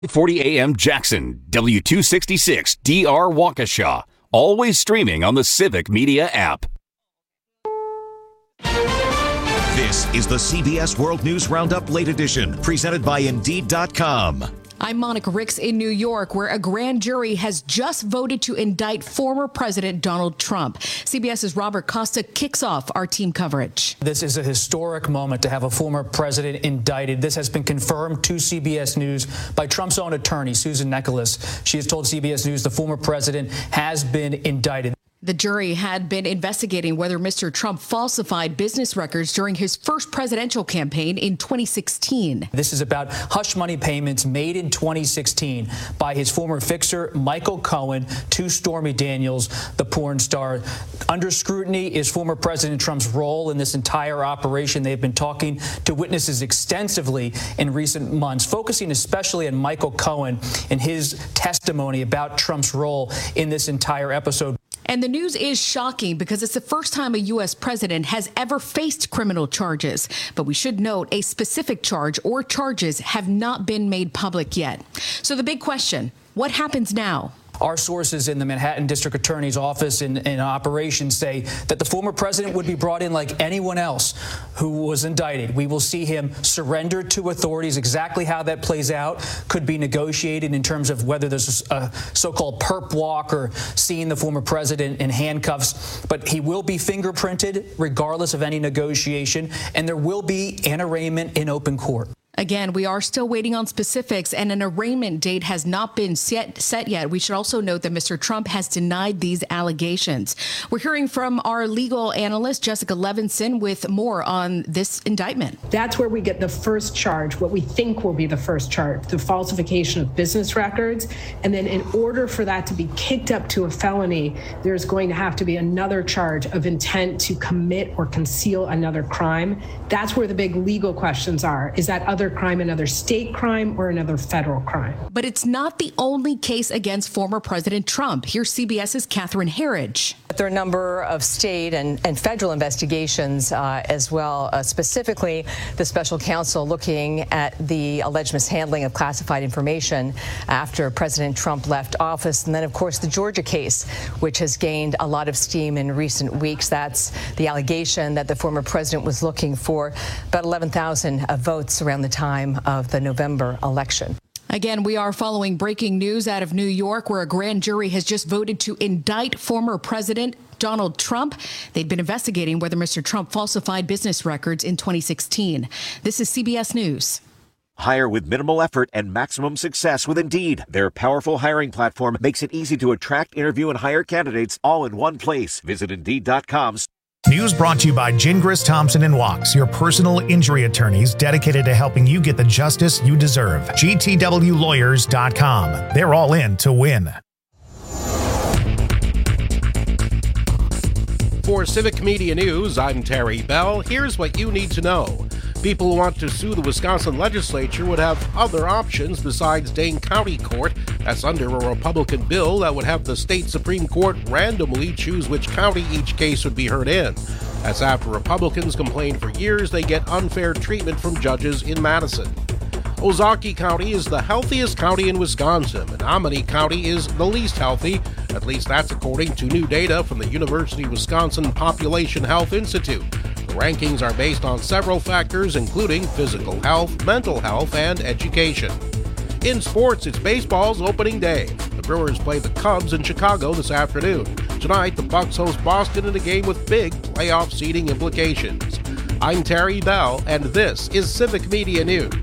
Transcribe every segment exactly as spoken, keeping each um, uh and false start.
forty A M Jackson, W two sixty-six D R Waukesha. Always streaming on the Civic Media app. This is the C B S World News Roundup Late Edition, presented by Indeed dot com. I'm Monica Ricks in New York, where a grand jury has just voted to indict former President Donald Trump. CBS's Robert Costa kicks off our team coverage. This is a historic moment to have a former president indicted. This has been confirmed to C B S News by Trump's own attorney, Susan Nicholas. She has told C B S News the former president has been indicted. The jury had been investigating whether Mister Trump falsified business records during his first presidential campaign in twenty sixteen. This is about hush money payments made in twenty sixteen by his former fixer, Michael Cohen, to Stormy Daniels, the porn star. Under scrutiny is former President Trump's role in this entire operation. They've been talking to witnesses extensively in recent months, focusing especially on Michael Cohen and his testimony about Trump's role in this entire episode. And the news is shocking because it's the first time a U S president has ever faced criminal charges. But we should note a specific charge or charges have not been made public yet. So the big question, what happens now? Our sources in the Manhattan District Attorney's Office in, in operations say that the former president would be brought in like anyone else who was indicted. We will see him surrender to authorities. Exactly how that plays out could be negotiated in terms of whether there's a so-called perp walk or seeing the former president in handcuffs. But he will be fingerprinted regardless of any negotiation, and there will be an arraignment in open court. Again, we are still waiting on specifics, and an arraignment date has not been set, set yet. We should also note that Mister Trump has denied these allegations. We're hearing from our legal analyst, Jessica Levinson, with more on this indictment. That's where we get the first charge, what we think will be the first charge, the falsification of business records. And then in order for that to be kicked up to a felony, there's going to have to be another charge of intent to commit or conceal another crime. That's where the big legal questions are. Is that other crime another state crime or another federal crime? But it's not the only case against former President Trump. Here's CBS's Catherine Herridge. There are a number of state and, and federal investigations uh, as well, uh, specifically the special counsel looking at the alleged mishandling of classified information after President Trump left office. And then, of course, the Georgia case, which has gained a lot of steam in recent weeks. That's the allegation that the former president was looking for about eleven thousand uh, votes around the time of the November election. Again, we are following breaking news out of New York, where a grand jury has just voted to indict former President Donald Trump. They've been investigating whether Mister Trump falsified business records in twenty sixteen. This is C B S News. Hire with minimal effort and maximum success with Indeed. Their powerful hiring platform makes it easy to attract, interview, and hire candidates all in one place. Visit Indeed dot com. News brought to you by Gingras, Thompson and Wachs, your personal injury attorneys dedicated to helping you get the justice you deserve. G T W lawyers dot com. They're all in to win. For Civic Media News, I'm Terry Bell. Here's what you need to know. People who want to sue the Wisconsin legislature would have other options besides Dane County Court. That's under a Republican bill that would have the state Supreme Court randomly choose which county each case would be heard in. That's after Republicans complained for years they get unfair treatment from judges in Madison. Ozaukee County is the healthiest county in Wisconsin, and Amity County is the least healthy. At least that's according to new data from the University of Wisconsin Population Health Institute. The rankings are based on several factors, including physical health, mental health, and education. In sports, it's baseball's opening day. The Brewers play the Cubs in Chicago this afternoon. Tonight, the Bucks host Boston in a game with big playoff seeding implications. I'm Terry Bell, and this is Civic Media News.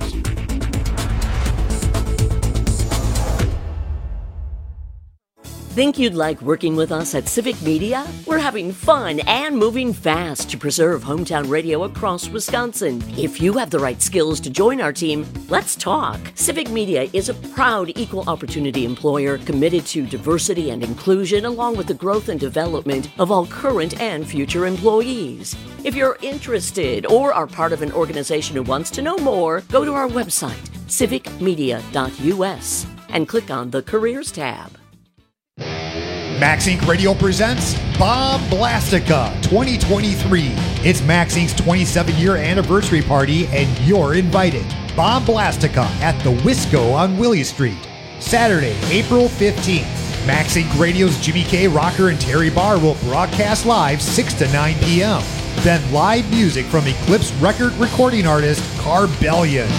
Think you'd like working with us at Civic Media? We're having fun and moving fast to preserve hometown radio across Wisconsin. If you have the right skills to join our team, let's talk. Civic Media is a proud equal opportunity employer committed to diversity and inclusion, along with the growth and development of all current and future employees. If you're interested or are part of an organization who wants to know more, go to our website, civic media dot u s, and click on the Careers tab. Max Incorporated. Radio presents Bob Blastica twenty twenty-three. It's Max Incorporated's twenty-seven year anniversary party, and you're invited. Bomb Blastica at the Wisco on Willie Street. Saturday, April fifteenth. Max Inc Radio's Jimmy K. Rocker and Terry Barr will broadcast live six to nine p.m. Then live music from Eclipse record recording artist Carbellion.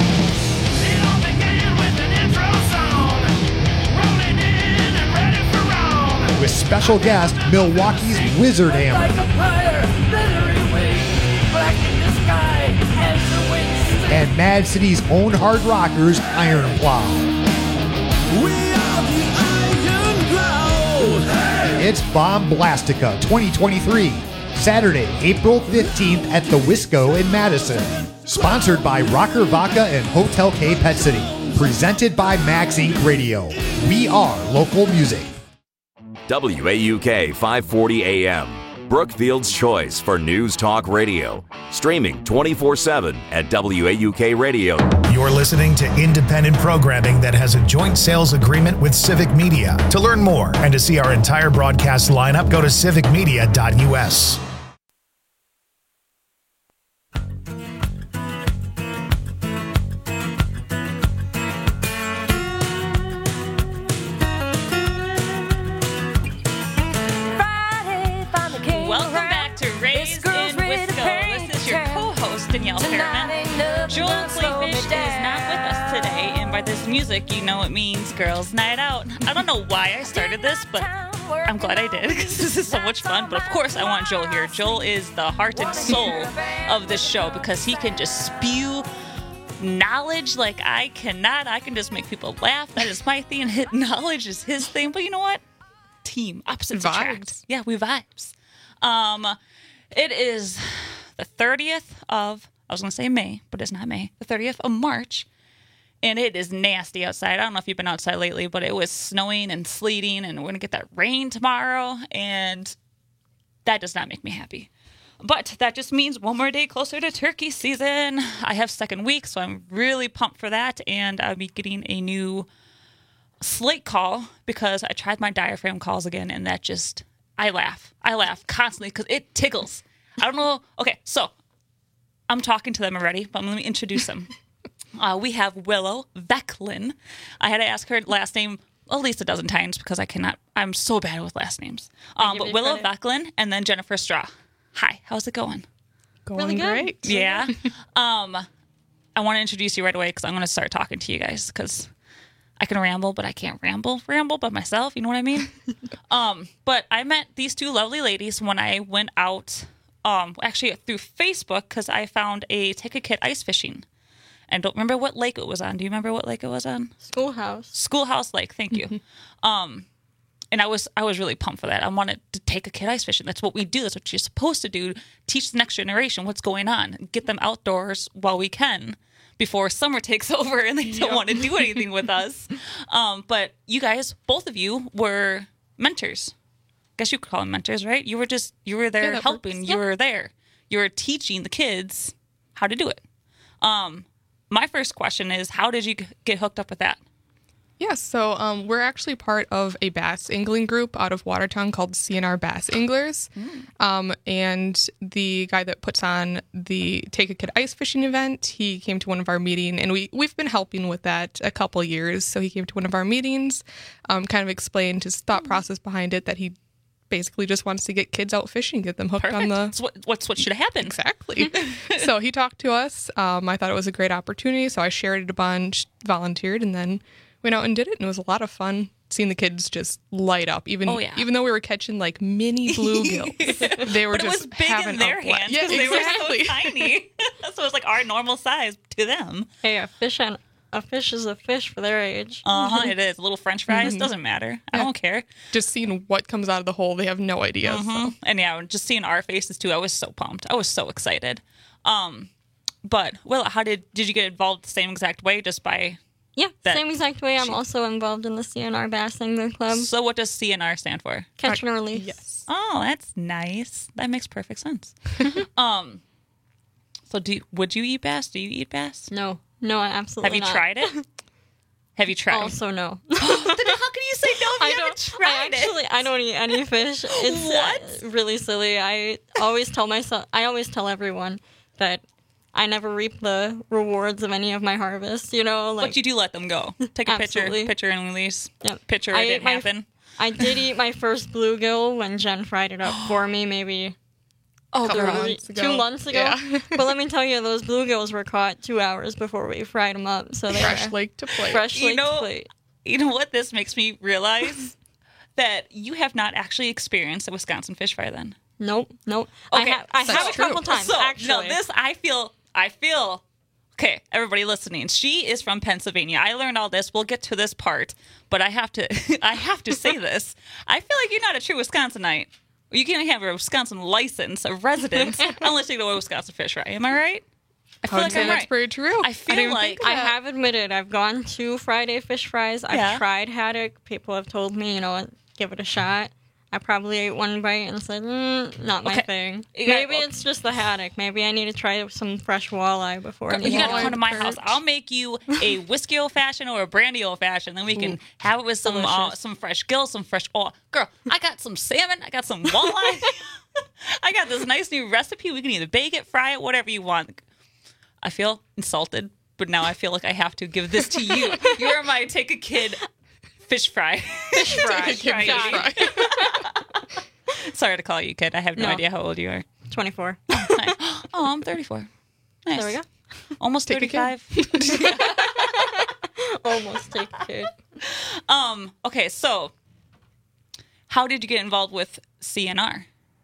With special guest Milwaukee's Wizard Hammer. And Mad City's own hard rockers Iron Plow. It's Bomb Blastica twenty twenty-three, Saturday, April fifteenth at the Wisco in Madison. Sponsored by Rocker Vodka and Hotel K Pet City. Presented by Max Inc Radio. We are local music. W A U K five forty A M, Brookfield's choice for news talk radio. Streaming twenty-four seven at W A U K Radio. You're listening to independent programming that has a joint sales agreement with Civic Media. To learn more and to see our entire broadcast lineup, go to civic media dot U S. Danielle Fairman. Joel Clayfish is not with us today, and by this music, you know it means girls' night out. I don't know why I started this, but I'm glad I did because this is so much fun. But of course, I want Joel here. Joel is the heart and soul of this show because he can just spew knowledge like I cannot. I can just make people laugh. That is my thing. Hit knowledge is his thing. But you know what? Team opposites attract. Yeah, we vibes. Um, it is the thirtieth of, I was going to say May, but it's not May, the thirtieth of March, and it is nasty outside. I don't know if you've been outside lately, but it was snowing and sleeting, and we're going to get that rain tomorrow, and that does not make me happy. But that just means one more day closer to turkey season. I have second week, so I'm really pumped for that, and I'll be getting a new slate call because I tried my diaphragm calls again, and that just, I laugh. I laugh constantly because it tickles. I don't know. Okay, so I'm talking to them already, but let me introduce them. Uh, we have Willow Vecklin. I had to ask her last name at least a dozen times because I cannot, I'm so bad with last names. Um, but Willow credit. Vecklin and then Jennifer Straw. Hi, how's it going? Going really great. Yeah. um, I want to introduce you right away because I'm going to start talking to you guys because I can ramble, but I can't ramble, ramble by myself. You know what I mean? um, but I met these two lovely ladies when I went out. Um, actually through Facebook because I found a Take a Kid ice fishing. And don't remember what lake it was on. Do you remember what lake it was on? Schoolhouse. Schoolhouse Lake, thank you. um, and I was I was really pumped for that. I wanted to take a kid ice fishing. That's what we do. That's what you're supposed to do. Teach the next generation what's going on. Get them outdoors while we can before summer takes over and they don't yep. want to do anything with us. Um, but you guys, both of you were mentors. Guess you could call them mentors, right? You were just, you were there yeah, helping. Works. You yeah. were there. You were teaching the kids how to do it. Um, my first question is, how did you get hooked up with that? Yeah, so um, we're actually part of a bass angling group out of Watertown called C N R Bass Anglers. Mm. Um, and the guy that puts on the Take a Kid ice fishing event, he came to one of our meetings, and we, we've been helping with that a couple years. So he came to one of our meetings, um, kind of explained his thought process behind it, that he basically just wants to get kids out fishing, get them hooked Perfect. on the... That's what, what's what should have happened. Exactly. So he talked to us. Um, I thought it was a great opportunity, so I shared it a bunch, volunteered, and then went out and did it, and it was a lot of fun seeing the kids just light up. Even oh, yeah. even though we were catching like mini bluegills, they were but just it was big having in their hands because yeah, they exactly. were so tiny. So it was like our normal size to them. Hey, a fish and a fish is a fish for their age. Uh huh. It is. Little French fries mm-hmm. doesn't matter. I yeah. don't care. Just seeing what comes out of the hole, they have no idea. Mm-hmm. So. And yeah, just seeing our faces too. I was so pumped. I was so excited. Um, but Will, how did did you get involved the same exact way? Just by Yeah, same exact way. I'm she... also involved in the C N R Bass Angler Club. So what does C N R stand for? Catch and Release. Yes. Oh, that's nice. That makes perfect sense. um, so do you, would you eat bass? Do you eat bass? No, no, I absolutely Have you not. tried it? Have you tried? Also, no. Then how can you say no if you I haven't tried I actually, it? I don't eat any fish. It's what? Uh, really silly. I always tell myself, I always tell everyone that I never reap the rewards of any of my harvests, you know. Like, but you do let them go. Take a picture, picture and release. Yep. Picture I it didn't my, happen. I did eat my first bluegill when Jen fried it up for me, maybe oh, couple girl. months two months ago. Yeah. But let me tell you, those bluegills were caught two hours before we fried them up. So they fresh were lake to plate. Fresh you lake know, to plate. You know what this makes me realize? That you have not actually experienced a Wisconsin fish fry then. Nope, nope. Okay, I, ha- I have a true. couple times, so, actually. No, this, I feel, I feel, okay, everybody listening, she is from Pennsylvania. I learned all this. We'll get to this part, but I have to, I have to say this. I feel like you're not a true Wisconsinite. You can't have a Wisconsin license, a residence, unless you go to a Wisconsin fish fry. Am I right? I feel like I'm that's right. pretty true. I feel I like I have admitted I've gone to Friday fish fries. I've Yeah. tried haddock. People have told me, you know what, give it a shot. I probably ate one bite and said, mm, not my Okay. thing. You Maybe got- it's just the haddock. Maybe I need to try some fresh walleye before. You anything. gotta come to my house. I'll make you a whiskey old fashioned or a brandy old fashioned. Then we can Ooh, have it with some uh, delicious. some fresh gills, some fresh oil. Girl, I got some salmon. I got some walleye. I got this nice new recipe. We can either bake it, fry it, whatever you want. I feel insulted, but now I feel like I have to give this to you. You're my take a kid fish fry. Fish fry. Take a kid Got fish it. fry. Sorry to call you kid. I have no, No. idea how old you are. twenty-four. Nice. Oh, I'm thirty-four. Nice. There we go. Almost Take a kid. thirty-five. Almost take a kid. Um, okay, so how did you get involved with C N R?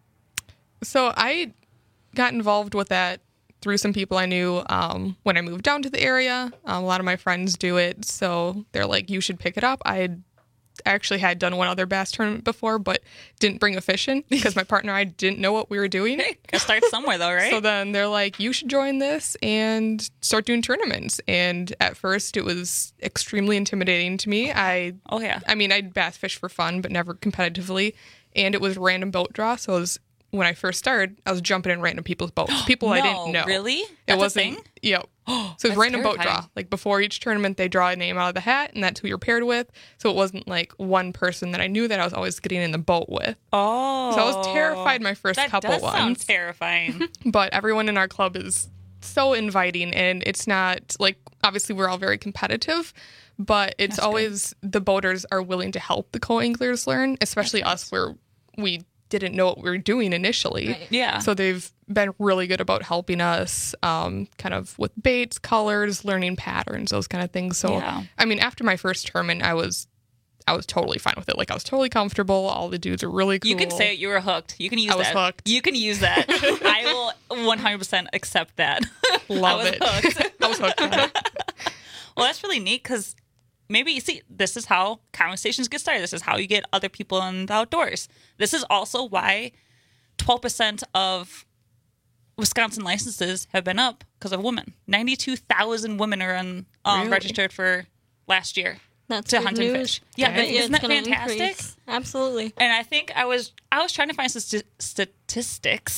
So I got involved with that through some people I knew um, when I moved down to the area. Um, a lot of my friends do it, so they're like, you should pick it up. I had actually had done one other bass tournament before, but didn't bring a fish in because my partner and I didn't know what we were doing. Hey, gotta start somewhere though, right? So then they're like, you should join this and start doing tournaments. And at first it was extremely intimidating to me. I oh yeah. I mean, I'd bass fish for fun, but never competitively. And it was random boat draw. So it was, when I first started, I was jumping in random people's boats. People I No, didn't know. really? It That's a wasn't. thing? Yep. So it was That's random boat terrifying. draw. Like before each tournament, they draw a name out of the hat, and that's who you're paired with. So it wasn't like one person that I knew that I was always getting in the boat with. Oh. So I was terrified my first that couple does ones. sound terrifying. But everyone in our club is so inviting, and it's not like, obviously we're all very competitive, but it's That's always the boaters are willing to help the co-anglers learn, especially us where we didn't know what we were doing initially. Right. Yeah. So they've been really good about helping us um, kind of with baits, colors, learning patterns, those kind of things. So, Yeah. I mean, after my first tournament, I was I was totally fine with it. Like, I was totally comfortable. All the dudes are really cool. You can say it, you were hooked. You can use I was that. hooked. You can use that. I will one hundred percent accept that. Love I was it. hooked. I was hooked on it. Well, that's really neat because maybe, you see, this is how conversations get started. This is how you get other people in the outdoors. This is also why twelve percent of Wisconsin licenses have been up because of women. ninety-two thousand women are on, um, Really? registered for last year. That's to good hunt and news. fish. Yeah, I bet you isn't it's that gonna fantastic? increase. Absolutely. And I think I was I was trying to find some st- statistics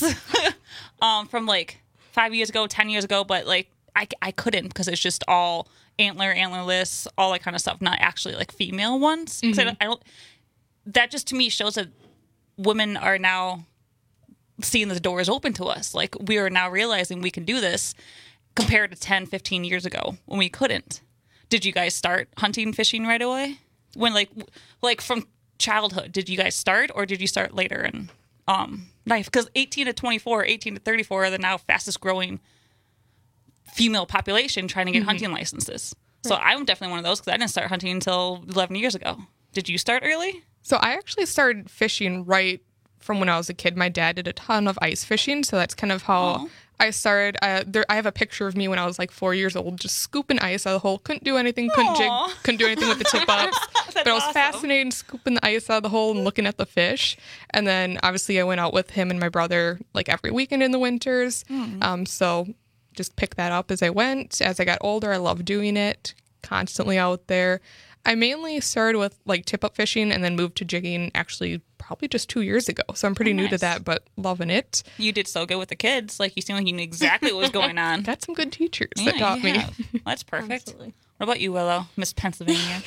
um, from like five years ago, ten years ago, but like I, I couldn't because it's just all antler, antlerless, all that kind of stuff, not actually like female ones. 'Cause I don't, I don't. That just to me shows that women are now seeing the doors open to us. Like we are now realizing we can do this compared to ten, fifteen years ago when we couldn't. Did you guys start hunting, fishing right away? When like like from childhood, did you guys start or did you start later in um, life? Because eighteen to twenty-four, eighteen to thirty-four are the now fastest growing female population trying to get Mm-hmm. hunting licenses. So I'm definitely one of those because I didn't start hunting until eleven years ago. Did you start early? So I actually started fishing right from when I was a kid. My dad did a ton of ice fishing, so that's kind of how Aw. I started. I, there, I have a picture of me when I was like four years old, just scooping ice out of the hole. Couldn't do anything, couldn't Aw. jig, couldn't do anything with the tip ups. But I was awesome. fascinated scooping the ice out of the hole and looking at the fish. And then obviously I went out with him and my brother like every weekend in the winters. Mm. Um, so just picked that up as I went. As I got older, I loved doing it, constantly out there. I mainly started with like tip up fishing and then moved to jigging actually probably just two years ago. So I'm pretty Oh, new to nice. that, but loving it. You did so good with the kids. Like you seem like you knew exactly what was going on. Got some good teachers Yeah, that taught you me. have. Well, that's perfect. Absolutely. What about you, Willow, Miss Pennsylvania?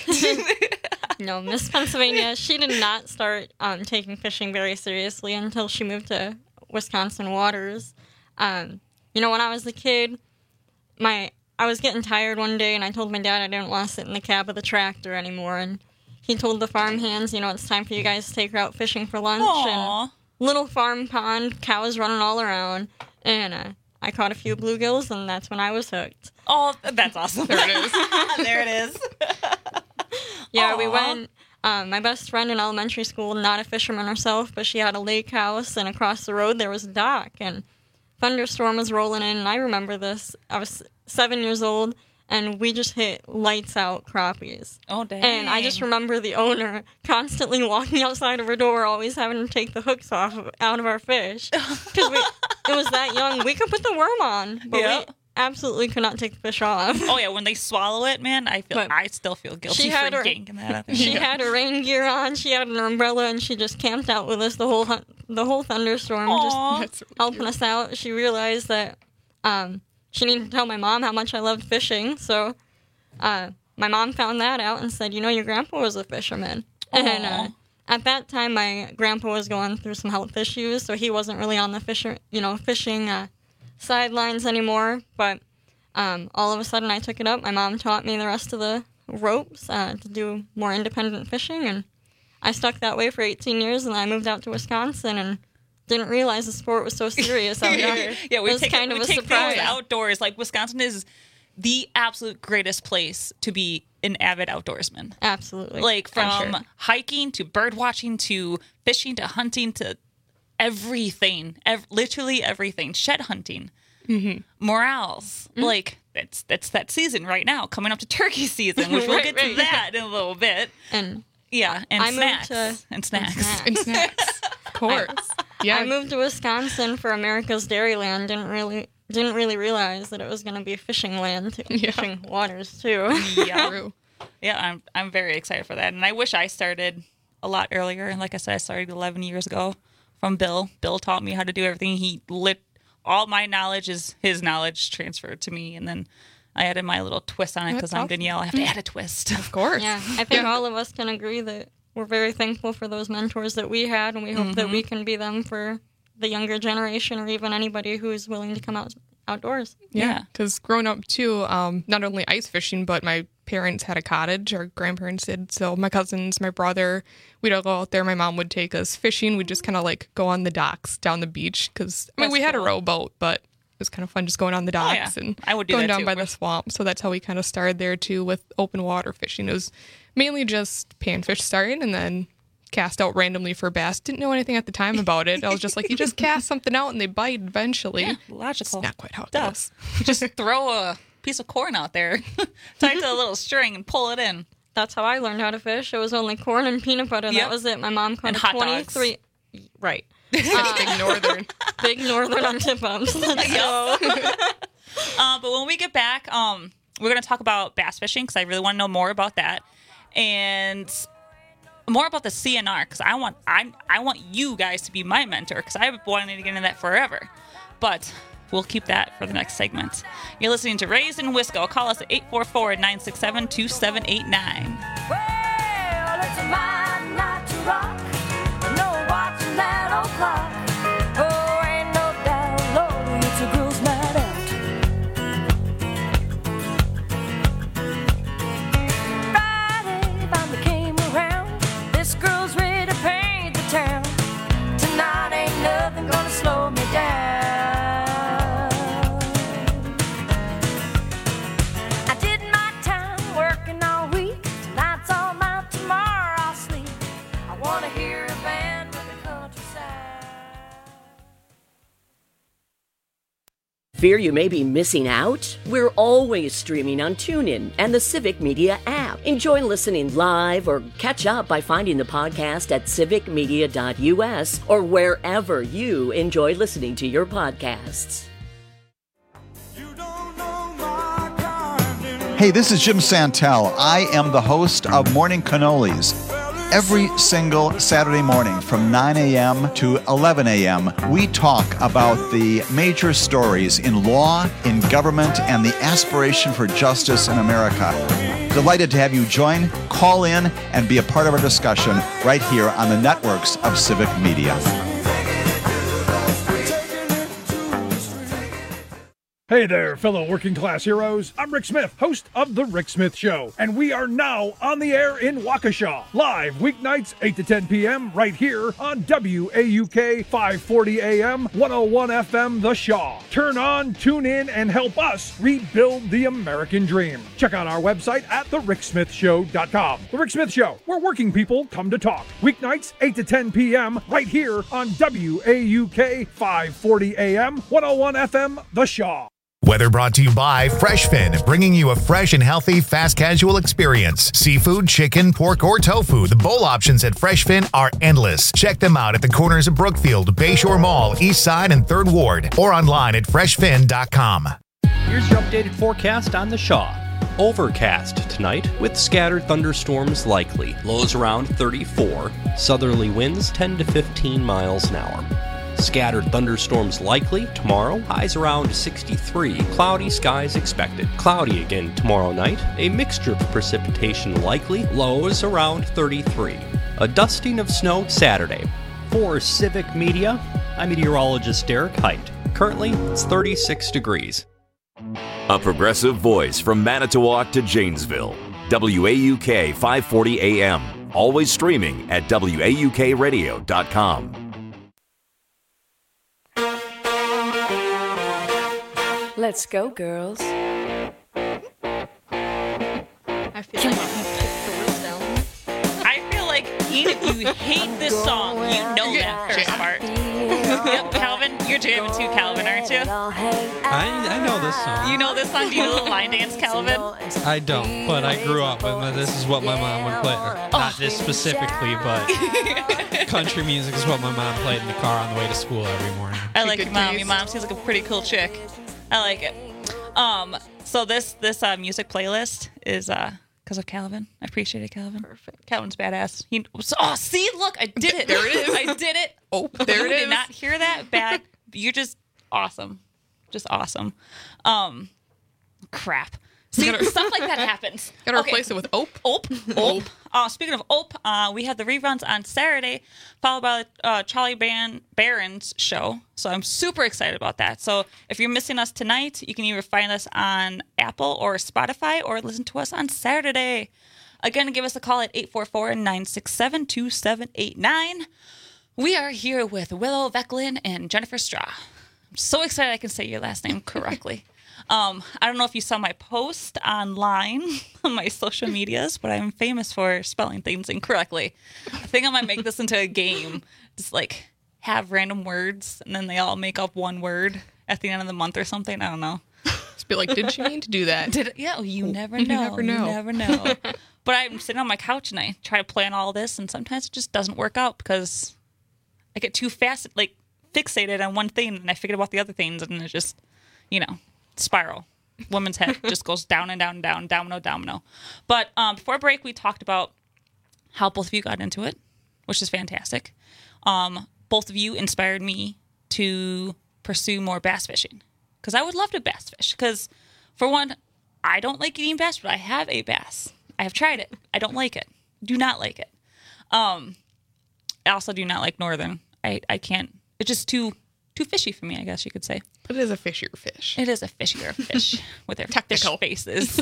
No, Miss Pennsylvania, she did not start um, taking fishing very seriously until she moved to Wisconsin waters. Um, you know, when I was a kid, my I was getting tired one day, and I told my dad I didn't want to sit in the cab of the tractor anymore, and he told the farm hands, you know, it's time for you guys to take her out fishing for lunch. Aww. And little farm pond, cows running all around, and uh, I caught a few bluegills, and that's when I was hooked. Oh, that's awesome. There it is. There it is. Yeah, Aww. we went, um, my best friend in elementary school, not a fisherman herself, but she had a lake house, and across the road there was a dock, and thunderstorm was rolling in, and I remember this. I was seven years old, and we just hit lights out crappies. Oh, dang. And I just remember the owner constantly walking outside of her door, always having to take the hooks off of, out of our fish. Because it was that young. We could put the worm on, but Yep. we absolutely could not take the fish off. Oh, yeah, when they swallow it, man, I feel But I still feel guilty she had for her, yanking that out there. She had her rain gear on, she had an umbrella, and she just camped out with us the whole hun- the whole thunderstorm, Aww. just helping us out. She realized that um, she needed to tell my mom how much I loved fishing, so uh, my mom found that out and said, you know, your grandpa was a fisherman. Aww. And uh, at that time, my grandpa was going through some health issues, so he wasn't really on the fisher, you know, fishing uh, sidelines anymore, but um, all of a sudden I took it up. My mom taught me the rest of the ropes uh, to do more independent fishing, and I stuck that way for eighteen years, and then I moved out to Wisconsin and didn't realize the sport was so serious out here. Yeah, we it was take, kind we of a take surprise. things outdoors. Like, Wisconsin is the absolute greatest place to be an avid outdoorsman. Absolutely. Like, from Sure. hiking to bird watching to fishing to hunting to everything. Ev- literally everything. Shed hunting. Mm-hmm. Morels. Mm-hmm. Like, that's that's that season right now, coming up to turkey season, which we'll Right, get right. to that in a little bit. And yeah, and I moved snacks. to- and snacks. And snacks. Of course. Yeah. I moved to Wisconsin for America's Dairyland. Didn't really didn't really realize that it was going to be fishing land, too, Yeah. fishing waters too. Yeah. True. Yeah, I'm I'm very excited for that, and I wish I started a lot earlier. And like I said, I started eleven years ago from Bill. Bill taught me how to do everything. He lit all my knowledge is his knowledge transferred to me, and then I added my little twist on it because That's I'm awesome. Danielle. I have to add a twist. Of course. Yeah, I think all of us can agree that we're very thankful for those mentors that we had, and we hope that we can be them for the younger generation or even anybody who is willing to come out outdoors. Yeah, because growing up too, um, not only ice fishing, but my parents had a cottage. Our grandparents did. So my cousins, my brother, we'd all go out there. My mom would take us fishing. We'd just kind of like go on the docks down the beach because I mean That's we had a cool. rowboat, but it was kind of fun just going on the Oh, yeah. docks and I would do going that down too. by the swamp. So that's how we kind of started there too with open water fishing. It was mainly just panfish starting and then cast out randomly for bass. Didn't know anything at the time about it. I was just like, you just cast something out and they bite eventually. Yeah, logical. It's not quite how it Duh. goes. Just throw a piece of corn out there, tie it to a little string, and pull it in. That's how I learned how to fish. It was only corn and peanut butter, and Yep. that was it. My mom caught And a hot dogs. twenty-three. Right. Big northern. Big northern on tip ups. Let's go. Uh, but when we get back, um, we're going to talk about bass fishing because I really want to know more about that, and more about the C N R because I want I I want you guys to be my mentor because I've wanted to get into that forever. But we'll keep that for the next segment. You're listening to Raised in Wisco. Call us at eight four four, nine six seven, two seven eight nine. Well, it's my night to rock. No watching that old clock. Oh, ain't no doubt, Lord, it's a girl's night out. Friday finally came around. This girl's ready to paint the town. Tonight ain't nothing gonna slow me down. I did my time working all week. Tonight's all mine, tomorrow I'll sleep. I wanna hear a band with the countryside. Fear you may be missing out? We're always streaming on TuneIn and the Civic Media app. Enjoy listening live or catch up by finding the podcast at civic media dot u s or wherever you enjoy listening to your podcasts. Hey, this is Jim Santel. I am the host of Morning Cannolis. Every single Saturday morning from nine a.m. to eleven a.m., we talk about the major stories in law, in government, and the aspiration for justice in America. Delighted to have you join, call in, and be a part of our discussion right here on the networks of Civic Media. Hey there, fellow working class heroes. I'm Rick Smith, host of The Rick Smith Show, and we are now on the air in Waukesha, live weeknights eight to ten p.m. right here on W A U K five forty A M, one oh one F M The Shaw. Turn on, tune in, and help us rebuild the American dream. Check out our website at the rick smith show dot com. The Rick Smith Show, where working people come to talk. Weeknights eight to ten p.m. right here on W A U K five forty A M, one oh one F M The Shaw. Weather brought to you by FreshFin, bringing you a fresh and healthy fast casual experience. Seafood, chicken, pork, or tofu. The bowl options at FreshFin are endless. Check them out at the corners of Brookfield, Bayshore Mall, East Side, and third Ward, or online at fresh fin dot com. Here's your updated forecast on the Shaw. Overcast tonight with scattered thunderstorms likely. Lows around thirty-four. Southerly winds ten to fifteen miles an hour. Scattered thunderstorms likely tomorrow, highs around sixty-three, cloudy skies expected. Cloudy again tomorrow night, a mixture of precipitation likely, lows around thirty-three. A dusting of snow Saturday. For Civic Media, I'm meteorologist Derek Height. Currently, it's thirty-six degrees. A progressive voice from Manitowoc to Janesville. W A U K five forty A M. Always streaming at W A U K radio dot com. Let's go, girls. I feel like I feel like even if you hate this song, you know that first part. Yep, Calvin, you're jamming too, Calvin, aren't you? I, I know this song. You know this song? Do you know the line dance, Calvin? I don't, but I grew up and this is what my mom would play. Or not this specifically, but country music is what my mom played in the car on the way to school every morning. I like your mom. Your mom seems like a pretty cool chick. I like it. Um, so this this uh, music playlist is uh because of Calvin. I appreciate it, Calvin. Perfect. Calvin's badass. He oh see look I did it. There it is. I did it. Oh, there it you is. Did not hear that bad. You're just awesome. Just awesome. Um, crap. See, stuff like that happens. Gotta okay. replace it with Ope. Ope. Ope. Uh, speaking of Ope, uh, we had the reruns on Saturday, followed by uh, Charlie Ban- Barron's show. So I'm super excited about that. So if you're missing us tonight, you can either find us on Apple or Spotify or listen to us on Saturday. Again, give us a call at eight four four, nine six seven, two seven eight nine. We are here with Willow Vecklin and Jennifer Straw. I'm so excited I can say your last name correctly. Um, I don't know if you saw my post online on my social medias, but I'm famous for spelling things incorrectly. I think I might make this into a game. Just like have random words and then they all make up one word at the end of the month or something. I don't know. Just be like, did she mean to do that? Did it? Yeah, well, you never know. You never know. You never know. But I'm sitting on my couch and I try to plan all this and sometimes it just doesn't work out because I get too fast, like fixated on one thing and I forget about the other things and it just, you know. Spiral. Woman's head just goes down and down and down, domino, domino. But um, before break, we talked about how both of you got into it, which is fantastic. Um, both of you inspired me to pursue more bass fishing because I would love to bass fish. Because for one, I don't like eating bass, but I have ate bass. I have tried it. I don't like it. Do not like it. Um, I also do not like northern. I, I can't. It's just too too fishy for me, I guess you could say. It is a fishier fish. It is a fishier fish with their Technical. fish faces.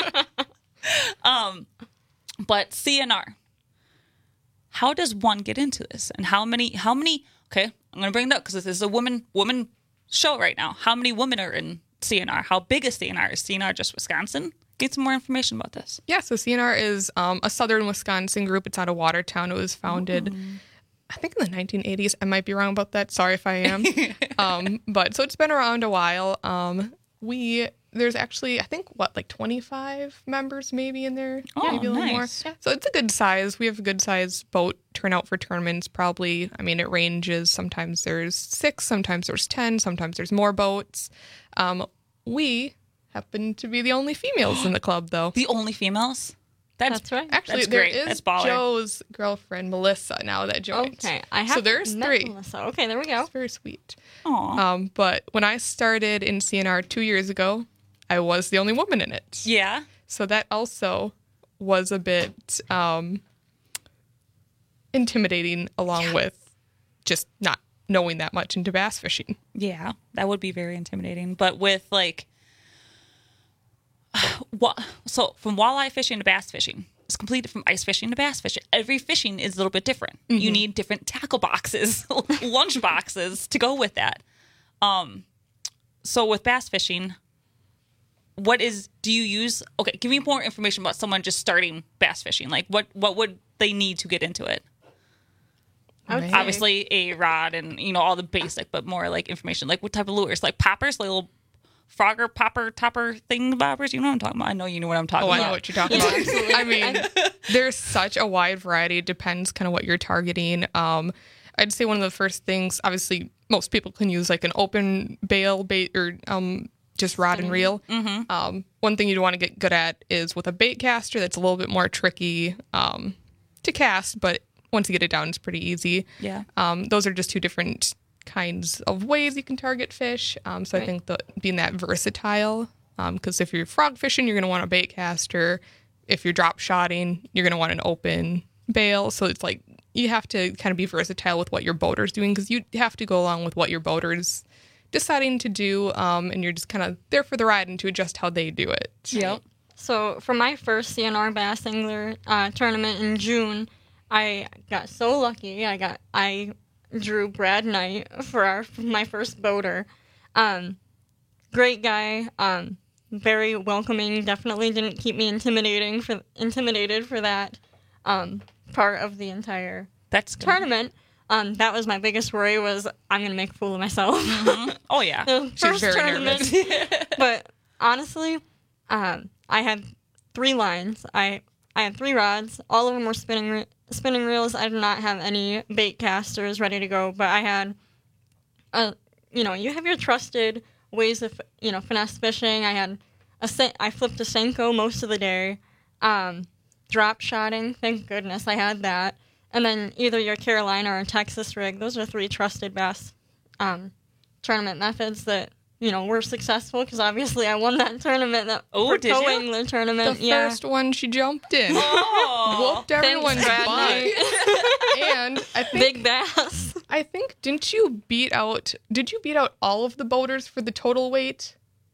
um, but C N R. How does one get into this? And how many? How many? Okay, I'm going to bring it up because this is a woman woman show right now. How many women are in C N R? How big is C N R? Is C N R just Wisconsin? Get some more information about this. Yeah, so C N R is um, a Southern Wisconsin group. It's out of Watertown. It was founded. Ooh. I think in the nineteen eighties. I might be wrong about that. Sorry if I am. um, but so it's been around a while. Um, we there's actually I think what like twenty-five members maybe in there, oh, maybe a little nice. more. So it's a good size. We have a good size boat turnout for tournaments. Probably, I mean, it ranges. Sometimes there's six, sometimes there's ten, sometimes there's more boats. Um, we happen to be the only females in the club, though. The only females. That's, That's right. Actually, That's there great. is That's baller. Joe's girlfriend, Melissa, now that joined. Okay, I have So there's met three. Melissa. Okay, there we go. It's very sweet. Aww. Um, but when I started in C N R two years ago, I was the only woman in it. Yeah. So that also was a bit um, intimidating, along Yeah. with just not knowing that much into bass fishing. Yeah, that would be very intimidating. But with like, what? So from walleye fishing to bass fishing, it's completely from ice fishing to bass fishing. Every fishing is a little bit different. Mm-hmm. You need different tackle boxes, lunch boxes to go with that. Um, so with bass fishing, what is, do you use, okay, give me more information about someone just starting bass fishing. Like what, what would they need to get into it? Okay. Obviously a rod and, you know, all the basic, but more like information, like what type of lures, like poppers, like little frogger, popper, topper thing bobbers. You know what I'm talking about? I know you know what I'm talking oh, about. I know what you're talking about. I mean, there's such a wide variety. It depends kind of what you're targeting. Um, I'd say one of the first things, obviously, most people can use like an open bail bait or um, just rod and reel. Mm-hmm. Um, one thing you'd want to get good at is with a bait caster that's a little bit more tricky um, to cast, but once you get it down, it's pretty easy. Yeah. Um, those are just two different kinds of ways you can target fish. Um, so right. I think that being that versatile, because um, if you're frog fishing, you're going to want a bait caster. If you're drop shotting, you're going to want an open bail. So it's like you have to kind of be versatile with what your boater's doing, because you have to go along with what your boater's deciding to do, um, and you're just kind of there for the ride and to adjust how they do it. Yep. So for my first C N R Bass Angler uh, tournament in June, I got so lucky. I got I drew Brad Knight for our for my first boater. Um, great guy. Um, very welcoming. Definitely didn't keep me intimidating for intimidated for that um, part of the entire That's good. tournament. Um, that was my biggest worry, was I'm gonna make a fool of myself. Mm-hmm. Oh yeah, the She's first very tournament. But honestly, um, I had three lines. I I had three rods. All of them were spinning re- spinning reels. I did not have any bait casters ready to go, but I had, a, you know, you have your trusted ways of, you know, finesse fishing. I had a I flipped a Senko most of the day. Um, drop shotting, thank goodness I had that. And then either your Carolina or Texas rig. Those are three trusted bass um, tournament methods that, you know, were successful, because obviously I won that tournament. That oh, for did tow you? angler tournament. The yeah. first one she jumped in. Oh, whooped everyone's Thanks, butt. And I think big bass. I think didn't you beat out? Did you beat out all of the boaters for the total weight?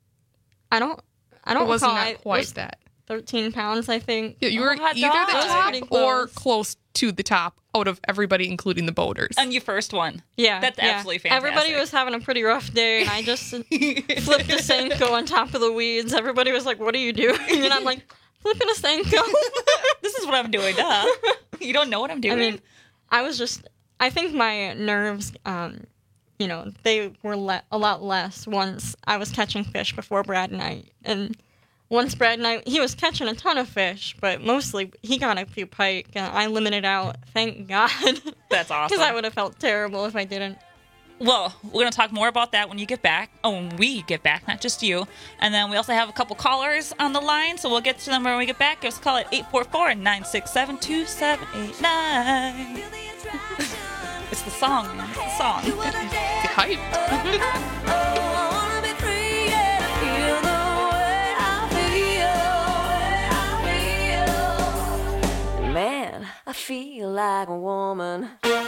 I don't. I don't. It wasn't recall. that quite I, it was that. Thirteen pounds, I think. Yeah, you were Oh, either hot the dog. top Pretty or close. close to the top out of everybody, including the boaters. and your first one. Yeah, That's yeah. absolutely fantastic. Everybody was having a pretty rough day, and I just flipped a Senko on top of the weeds. Everybody was like, "What are you doing?" And I'm like, "Flipping a Senko." This is what I'm doing, duh. You don't know what I'm doing. I mean, I was just. I think my nerves, um, you know, they were le- a lot less once I was catching fish before Brad Knight, and once Brad Knight, he was catching a ton of fish, but mostly he got a few pike, and I limited out. Thank God. That's awesome. Because I would have felt terrible if I didn't. Well, we're going to talk more about that when you get back. Oh, when we get back, not just you. And then we also have a couple callers on the line, so we'll get to them when we get back. Give us a call at eight four four, nine six seven, two seven eight nine. It's the song, man. It's the song. The hype. Man, I feel like a woman.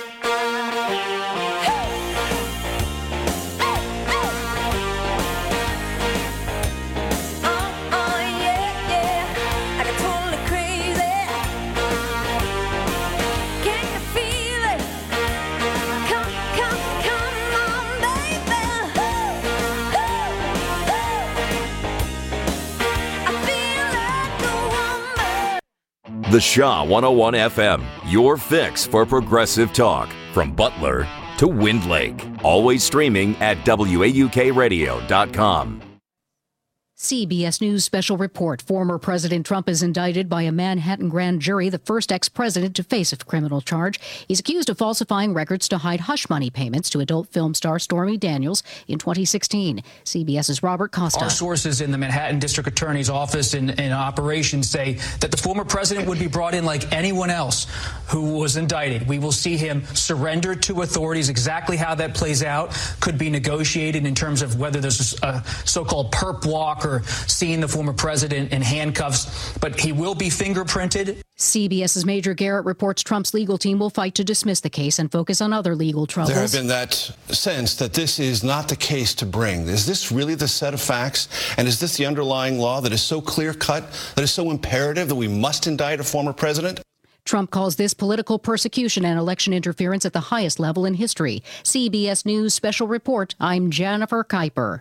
The Shaw one oh one F M, your fix for progressive talk. From Butler to Wind Lake. Always streaming at W A U K radio dot com. C B S News special report. Former President Trump is indicted by a Manhattan grand jury, the first ex-president to face a criminal charge. He's accused of falsifying records to hide hush money payments to adult film star Stormy Daniels in twenty sixteen. CBS's Robert Costa. Our sources in the Manhattan District Attorney's office and in, in operations say that the former president would be brought in like anyone else who was indicted. We will see him surrender to authorities. Exactly how that plays out could be negotiated in terms of whether there's a so-called perp walk or seeing the former president in handcuffs, but he will be fingerprinted. CBS's Major Garrett reports Trump's legal team will fight to dismiss the case and focus on other legal troubles. There have been that sense that this is not the case to bring. Is this really the set of facts? And is this the underlying law that is so clear-cut, that is so imperative that we must indict a former president? Trump calls this political persecution and election interference at the highest level in history. C B S News Special Report. I'm Jennifer Kuiper.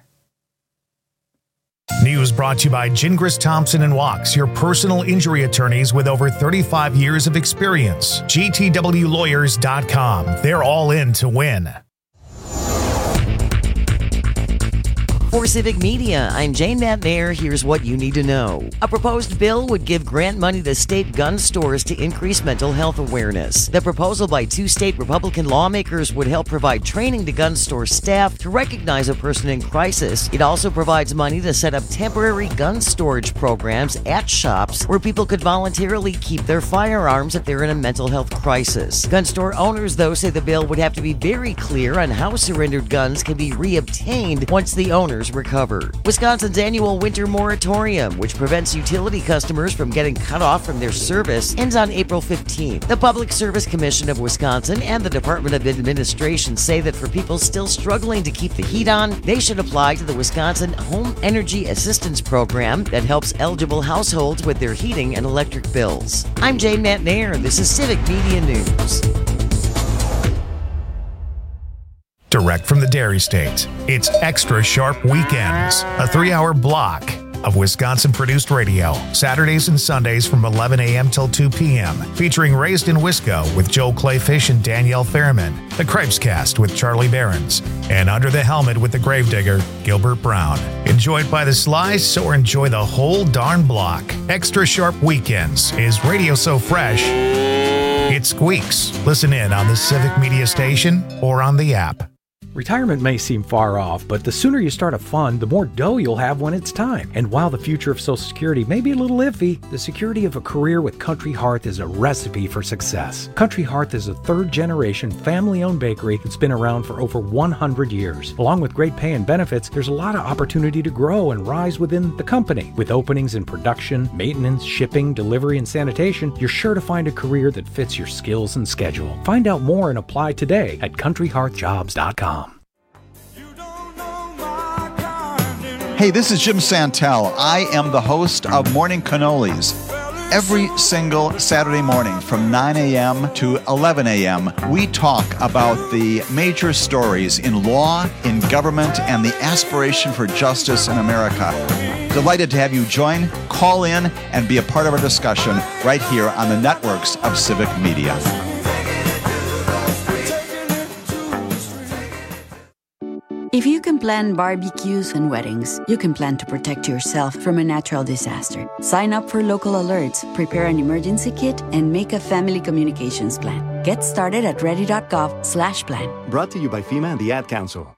News brought to you by Gingras Thompson and Wachs, your personal injury attorneys with over thirty-five years of experience. G T W lawyers dot com. They're all in to win. For Civic Media, I'm Jane Matnair. Here's what you need to know. A proposed bill would give grant money to state gun stores to increase mental health awareness. The proposal by two state Republican lawmakers would help provide training to gun store staff to recognize a person in crisis. It also provides money to set up temporary gun storage programs at shops where people could voluntarily keep their firearms if they're in a mental health crisis. Gun store owners, though, say the bill would have to be very clear on how surrendered guns can be reobtained once the owners recover. Wisconsin's annual winter moratorium, which prevents utility customers from getting cut off from their service, ends on April fifteenth. The Public Service Commission of Wisconsin and the Department of Administration say that for people still struggling to keep the heat on, they should apply to the Wisconsin Home Energy Assistance Program that helps eligible households with their heating and electric bills. I'm Jane Matnair. This is Civic Media News. Direct from the Dairy State, it's Extra Sharp Weekends, a three-hour block of Wisconsin-produced radio, Saturdays and Sundays from eleven a.m. till two p.m., featuring Raised in Wisco with Joel Clayfish and Danielle Fairman, The Cripescast with Charlie Behrens, and Under the Helmet with the Gravedigger, Gilbert Brown. Enjoyed by the slice or enjoy the whole darn block. Extra Sharp Weekends is radio so fresh, it squeaks. Listen in on the Civic Media Station or on the app. Retirement may seem far off, but the sooner you start a fund, the more dough you'll have when it's time. And while the future of Social Security may be a little iffy, the security of a career with Country Hearth is a recipe for success. Country Hearth is a third-generation, family-owned bakery that's been around for over one hundred years. Along with great pay and benefits, there's a lot of opportunity to grow and rise within the company. With openings in production, maintenance, shipping, delivery, and sanitation, you're sure to find a career that fits your skills and schedule. Find out more and apply today at country hearth jobs dot com. Hey, this is Jim Santel. I am the host of Morning Cannolis. Every single Saturday morning from nine a.m. to eleven a.m., we talk about the major stories in law, in government, and the aspiration for justice in America. Delighted to have you join, call in, and be a part of our discussion right here on the networks of Civic Media. If you can plan barbecues and weddings, you can plan to protect yourself from a natural disaster. Sign up for local alerts, prepare an emergency kit, and make a family communications plan. Get started at ready.gov slash plan. Brought to you by FEMA and the Ad Council.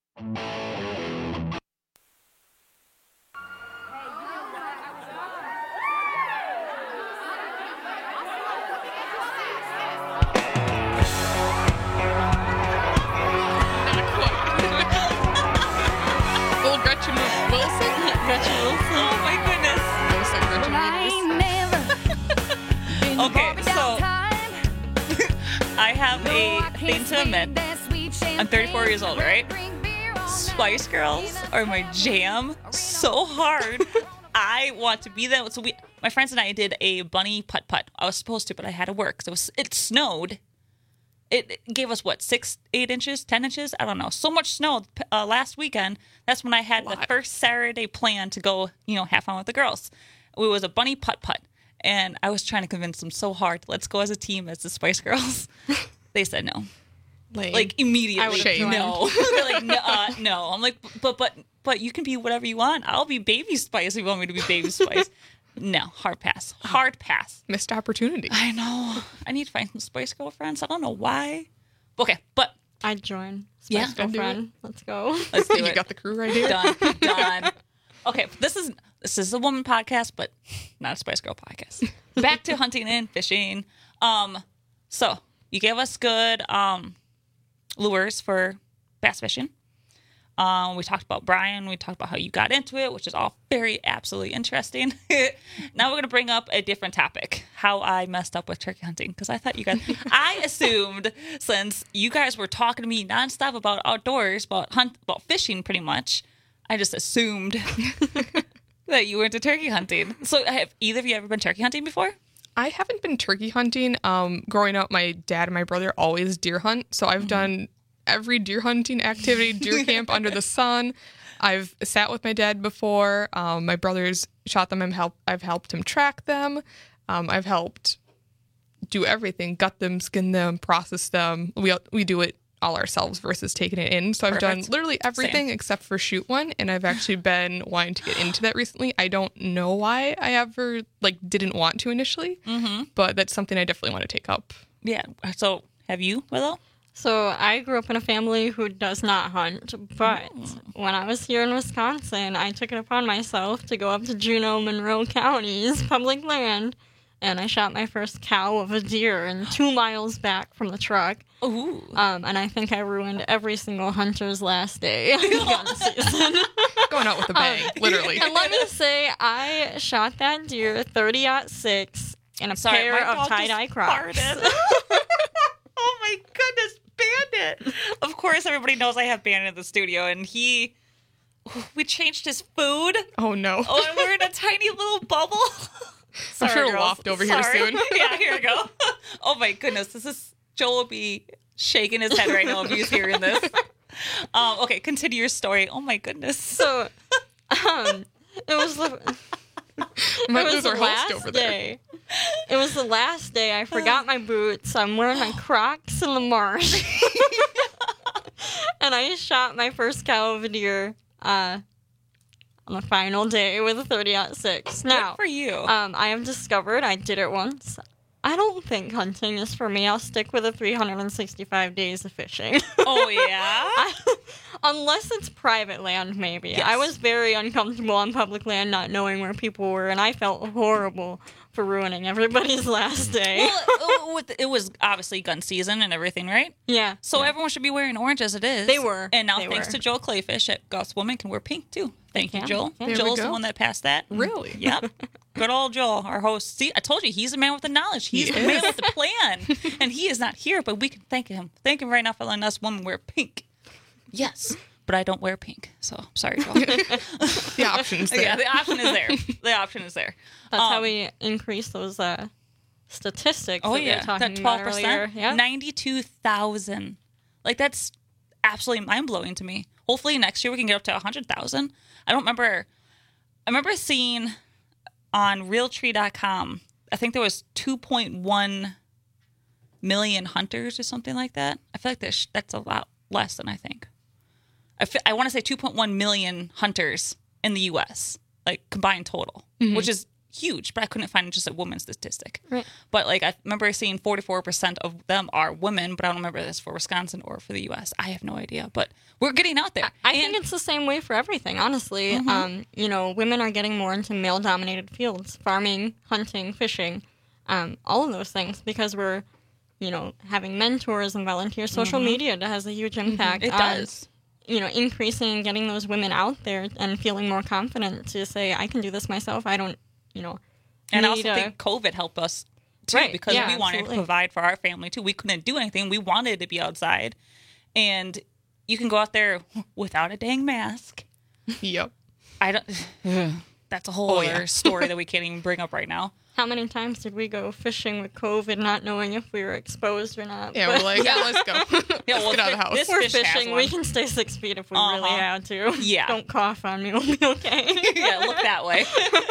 Thing to admit, I'm thirty-four years old, right? Spice Girls are my jam so hard. I want to be that. So we, my friends and I did a bunny putt-putt. I was supposed to, but I had to work. So it, was, it snowed. It, it gave us, what, six, eight inches, ten inches? I don't know. So much snow uh, last weekend. That's when I had the first Saturday plan to go, you know, have fun with the girls. It was a bunny putt-putt. And I was trying to convince them so hard. Let's go as a team as the Spice Girls. They said no. Lame. Like immediately. I would have no. They're like, no, uh, no. I'm like, but but but you can be whatever you want. I'll be Baby Spice if you want me to be Baby Spice. No, hard pass. Hard pass. Missed opportunity. I know. I need to find some Spice Girlfriends. I don't know why. Okay, but I'd join. Spice yeah, Girlfriend. Let's go. Let's do it. You got the crew right here. Done. Done. Okay, this is this is a woman podcast, but not a Spice Girl podcast. Back to hunting and fishing. Um. So you gave us good um, lures for bass fishing. Um, we talked about Brian. We talked about how you got into it, which is all very absolutely interesting. Now we're going to bring up a different topic, how I messed up with turkey hunting. Because I thought you guys, I assumed since you guys were talking to me nonstop about outdoors, about hunt, about fishing pretty much, I just assumed that you were into turkey hunting. So have either of you ever been turkey hunting before? I haven't been turkey hunting. Um, growing up, my dad and my brother always deer hunt. So I've mm-hmm. done every deer hunting activity, deer camp under the sun. I've sat with my dad before. Um, my brothers shot them. I've helped, I've helped him track them. Um, I've helped do everything, gut them, skin them, process them. We we do it all ourselves versus taking it in. So I've Perfect. done literally everything Same. except for shoot one. And I've actually been wanting to get into that recently. I don't know why I ever like didn't want to initially, mm-hmm. but that's something I definitely want to take up. Yeah. So have you, Willow? So I grew up in a family who does not hunt, but when I was here in Wisconsin, I took it upon myself to go up to Juneau, Monroe counties, public land, and I shot my first cow of a deer and two miles back from the truck. Ooh. Um, and I think I ruined every single hunter's last day of gun season. Going out with a bang, um, literally. And let me say, I shot that deer thirty aught six in a Sorry, pair of tie-dye Crocs. Oh my goodness, Bandit! Of course, everybody knows I have Bandit in the studio, and he, we changed his food. Oh no! Oh, and we're in a tiny little bubble. Sorry, I'm sure it'll loft over Sorry. here soon. Yeah, here we go. Oh my goodness, this is Joel will be shaking his head right now if he's hearing this. Um, okay, continue your story. Oh my goodness. So, um, it was the. Might it was lose the our last host over there. day. It was the last day. I forgot my boots. I'm wearing my Crocs in the marsh. And I shot my first cow of a deer uh, on the final day with a thirty aught six. Now, Good for you. Um, I have discovered, I did it once, I don't think hunting is for me. I'll stick with the three hundred sixty-five days of fishing. Oh, yeah? I, unless it's private land, maybe. Yes. I was very uncomfortable on public land, not knowing where people were, and I felt horrible for ruining everybody's last day. Well, it, it was obviously gun season and everything, right? Yeah. So yeah. everyone should be wearing orange as it is. They were. And now They thanks were. to Joel Clayfish at Gauss Woman can wear pink too. Thank you, can. Joel. There we Joel's the go. one that passed that. Really? Yep. Good old Joel, our host. See, I told you, he's the man with the knowledge. He's He the is. man with the plan. And he is not here, but we can thank him. Thank him right now for letting us women wear pink. Yes. But I don't wear pink. So, sorry, Joel. The option's there. Yeah, the option is there. The option is there. That's Um, how we increase those uh, statistics Oh that we yeah, were talking that twelve about earlier. percent, Yeah. ninety-two thousand. Like that's absolutely mind blowing to me. Hopefully next year we can get up to a hundred thousand. I don't remember. I remember seeing on Realtree dot com. I think there was two point one million hunters or something like that. I feel like that's that's a lot less than I think. I fe- I want to say two point one million hunters in the U S like combined total, Mhm. which is huge, but I couldn't find just a woman's statistic. Right. But like I remember seeing forty-four percent of them are women, but I don't remember this for Wisconsin or for the U S. I have no idea, but we're getting out there. I think it's the same way for everything, honestly. Mhm. Um, you know, women are getting more into male-dominated fields, farming, hunting, fishing, um, all of those things, because we're, you know, having mentors and volunteers. Social Mhm. media has a huge impact. It on, does. You know, increasing and getting those women out there and feeling more confident to say, I can do this myself. I don't, you know, And I need also a- think COVID helped us too, Right, because yeah, we wanted absolutely. to provide for our family too. We couldn't do anything. We wanted to be outside, and you can go out there without a dang mask. Yep. I don't. That's a whole Oh, other yeah. story that we can't even bring up right now. How many times did we go fishing with COVID, not knowing if we were exposed or not? Yeah, But- we're like, yeah, let's go. Yeah, Let's well, get out of the thi- house. this We're fish has fishing. one. We can stay six feet if we really Uh-huh. had to. Yeah. Don't cough on me. We'll be okay. Yeah, look that way.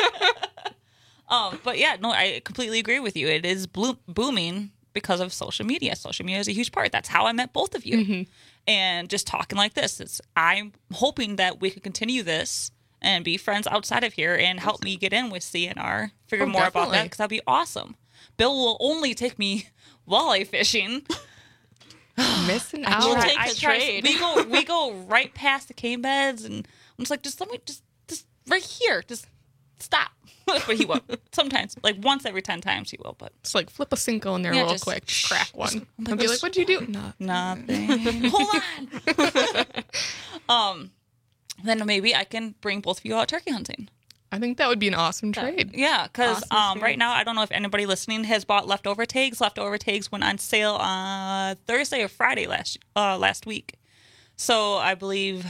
um, but yeah, no, I completely agree with you. It is blo- booming because of social media. Social media is a huge part. That's how I met both of you. Mhm. And just talking like this, it's, I'm hoping that we can continue this and be friends outside of here and help me get in with C N R, figure Oh, more about that, definitely. because that'd be awesome. Bill will only take me walleye fishing. Missing I out. We'll try- take I a try- trade. We go we go right past the cane beds, and I'm just like, just let me just just right here, just stop. But he won't. Sometimes, like once every ten times, he will. But it's like flip a Cinco in there Yeah, real just- quick, just crack one, just- and be like, "What'd you do?" No, nothing. Hold on. um, then maybe I can bring both of you out turkey hunting. I think that would be an awesome trade. Yeah, because Awesome um, right experience. now I don't know if anybody listening has bought leftover tags. Leftover tags went on sale on Thursday or Friday last uh, last week. So I believe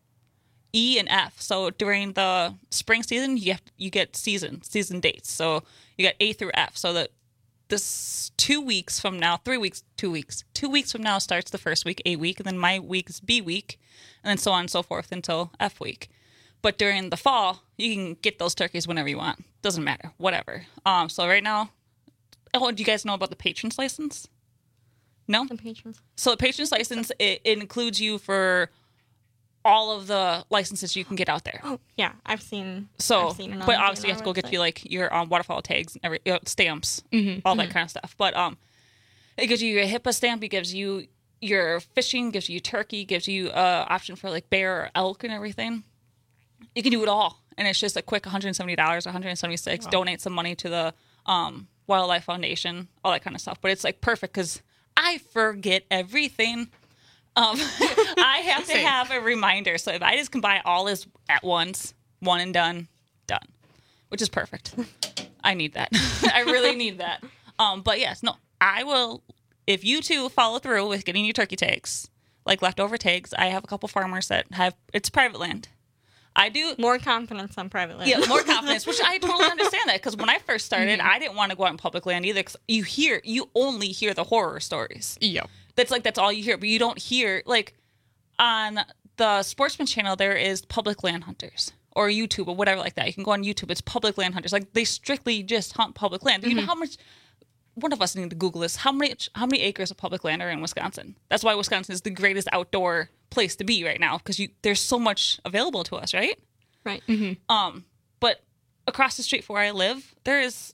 E and F. So during the spring season, you have you get season season dates. So you got A through F. So that this two weeks from now, three weeks, two weeks, two weeks from now starts the first week, A week, and then my week is B week, and then so on and so forth until F week. But during the fall, you can get those turkeys whenever you want. Doesn't matter, whatever. Um, so right now, oh, do you guys know about the patrons license? No. The patrons. So the patrons license it, it includes you for all of the licenses you can get out there. Oh yeah, I've seen. So, I've seen it on but the obviously you have to go D N R get you like your um, waterfowl tags and every uh, stamps, Mhm, all that mhm. kind of stuff. But um, it gives you your HIPAA stamp. It gives you your fishing. Gives you turkey. Gives you uh option for like bear or elk and everything. You can do it all, and it's just a quick one hundred seventy dollars, one hundred seventy-six. Wow. Donate some money to the um Wildlife Foundation, all that kind of stuff. But it's like perfect because I forget everything. Um, I have to Same. have a reminder. So if I just can buy all this at once, one and done, done, which is perfect. I need that. I really need that. Um, but yes, no, I will. If you two follow through with getting your turkey tags, like leftover tags, I have a couple farmers that have it's private land. I do more confidence on private land. Yeah, more confidence, which I totally understand that because when I first started, Mm-hmm. I didn't want to go out in public land either. Cause you hear, you only hear the horror stories. Yep. That's like that's all you hear, but you don't hear like on the Sportsman channel. There is public land hunters or YouTube or whatever like that. You can go on YouTube. It's public land hunters. Like they strictly just hunt public land. Do you know how much? One of us need to Google this. How many how many acres of public land are in Wisconsin? That's why Wisconsin is the greatest outdoor place to be right now because you there's so much available to us, right? Right. Um, but across the street from where I live, there is,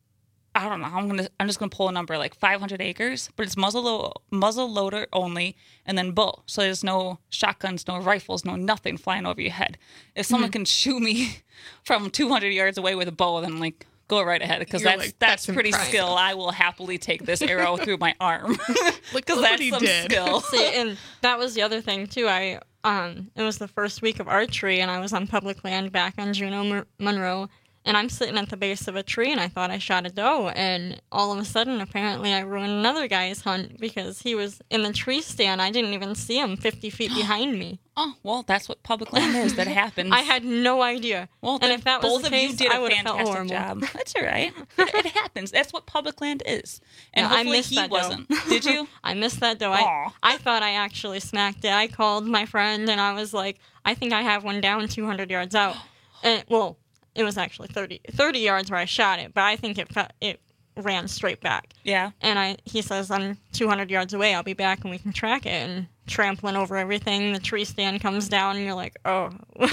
I don't know. I'm gonna, I'm just gonna pull a number like five hundred acres, but it's muzzle lo- muzzle loader only, and then bow. So there's no shotguns, no rifles, no nothing flying over your head. If someone Mhm. can shoot me from two hundred yards away with a bow, then like go right ahead because You're that's like, that's, that's pretty impressive. skill. I will happily take this arrow through my arm because look that's what he some did. skill. See, and that was the other thing too. I um, it was the first week of archery, and I was on public land back on Juneau Mon- Monroe, and I'm sitting at the base of a tree, and I thought I shot a doe, and all of a sudden, apparently, I ruined another guy's hunt because he was in the tree stand. I didn't even see him fifty feet behind me. Oh well, that's what public land is. That happens. I had no idea. Well, and then if that was both the of case, you did I a would have felt fantastic horrible. job. That's all right. It, it happens. That's what public land is. And Yeah, I hopefully missed he that doe. wasn't. Did you? I missed that doe. Aw. I, I thought I actually smacked it. I called my friend and I was like, I think I have one down two hundred yards out. And well, it was actually thirty, thirty yards where I shot it, but I think it fe- it ran straight back. Yeah. And I he says, I'm two hundred yards away. I'll be back and we can track it. And trampling over everything, the tree stand comes down and you're like, oh,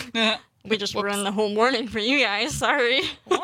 we just ruined the whole morning for you guys. Sorry.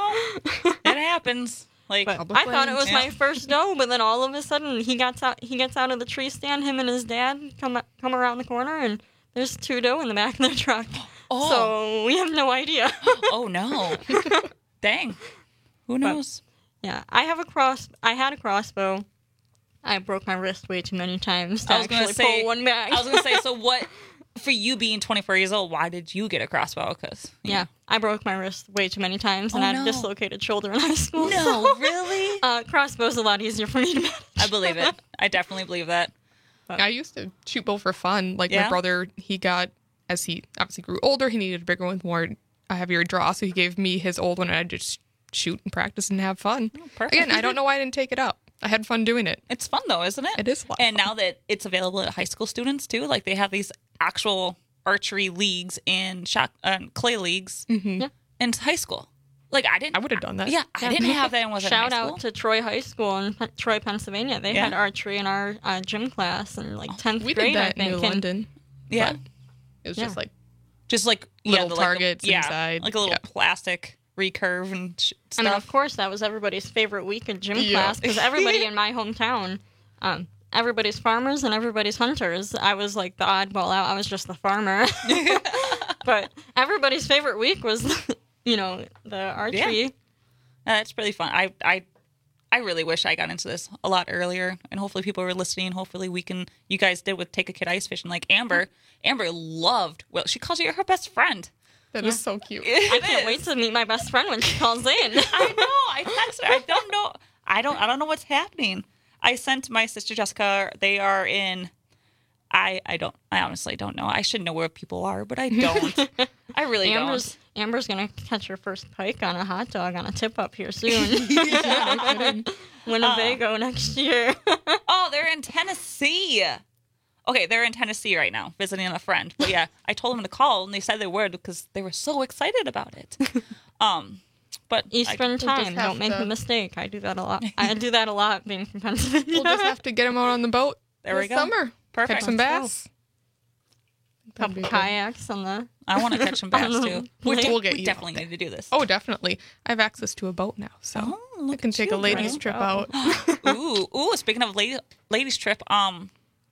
It happens. Like I thought it was Yeah. my first doe, but then all of a sudden he gets out. He gets out of the tree stand. Him and his dad come come around the corner, and there's two doe in the back of their truck. Oh. So we have no idea. Oh no! Dang. Who knows? But, yeah, I have a cross. I had a crossbow. I broke my wrist way too many times to I was gonna actually say. pull one back. I was gonna say. So what? For you being twenty-four years old, why did you get a crossbow? Because Yeah, I broke my wrist way too many times, and Oh, I had no. a dislocated shoulder in high school. No, so, really? Uh, crossbow's a lot easier for me to manage. I believe it. I definitely believe that. I used to shoot bow for fun. Like Yeah? my brother, he got as he obviously grew older, he needed a bigger one with more a heavier draw, so he gave me his old one, and I just shoot and practice and have fun. perfect. Again, I don't know why I didn't take it up. I had fun doing it. It's fun though, isn't it? It is fun. And now that it's available at high school students too, like they have these actual archery leagues and shot uh, clay leagues Mm-hmm. Yeah. in high school. Like I didn't. I would have done that. Yeah, I didn't have that. In was Shout high out school. to Troy High School in Pe- Troy, Pennsylvania. They Yeah. had archery in our uh, gym class in like tenth We grade, did that I think. in New and- London. Yeah. but It was Yeah. just like Just like little yeah, the, like, the- targets yeah, inside. like a little Yeah. plastic recurve and sh- I mean, stuff. of course, that was everybody's favorite week in gym Yeah. class because everybody in my hometown, um, everybody's farmers and everybody's hunters. I was like the oddball out. I was just the farmer. But everybody's favorite week was you know, the archery. Yeah. That's really fun. I, I, I really wish I got into this a lot earlier, and hopefully people were listening. Hopefully we can. You guys did with Take a Kid Ice Fishing, like Amber. Amber loved. Well, she calls you her best friend. That is so cute. I can't wait to meet my best friend when she calls in. I know. I text her. I don't know. I don't. I don't know what's happening. I sent my sister Jessica. They are in. I. I don't. I honestly don't know. I should know where people are, but I don't. I really Amber's, don't. Amber's gonna catch her first pike on a hot dog on a tip up here soon. Yeah. Winnebago uh, next year. Oh, they're in Tennessee. Okay, they're in Tennessee right now, visiting a friend. But yeah, I told them to call, and they said they would because they were so excited about it. Um, but Eastern I, time, don't make to... the mistake. I do that a lot. I do that a lot being from Pennsylvania. We'll just have to get them out on the boat. There this we go. Summer. Perfect. Catch some bass. Couple kayaks on the. I want to catch some bass too. We'll, we'll get we you definitely need to do this. Oh, definitely. I have access to a boat now, so oh, I can take you, a ladies' right? trip Oh. out. ooh, ooh! Speaking of lady, ladies' trip, um,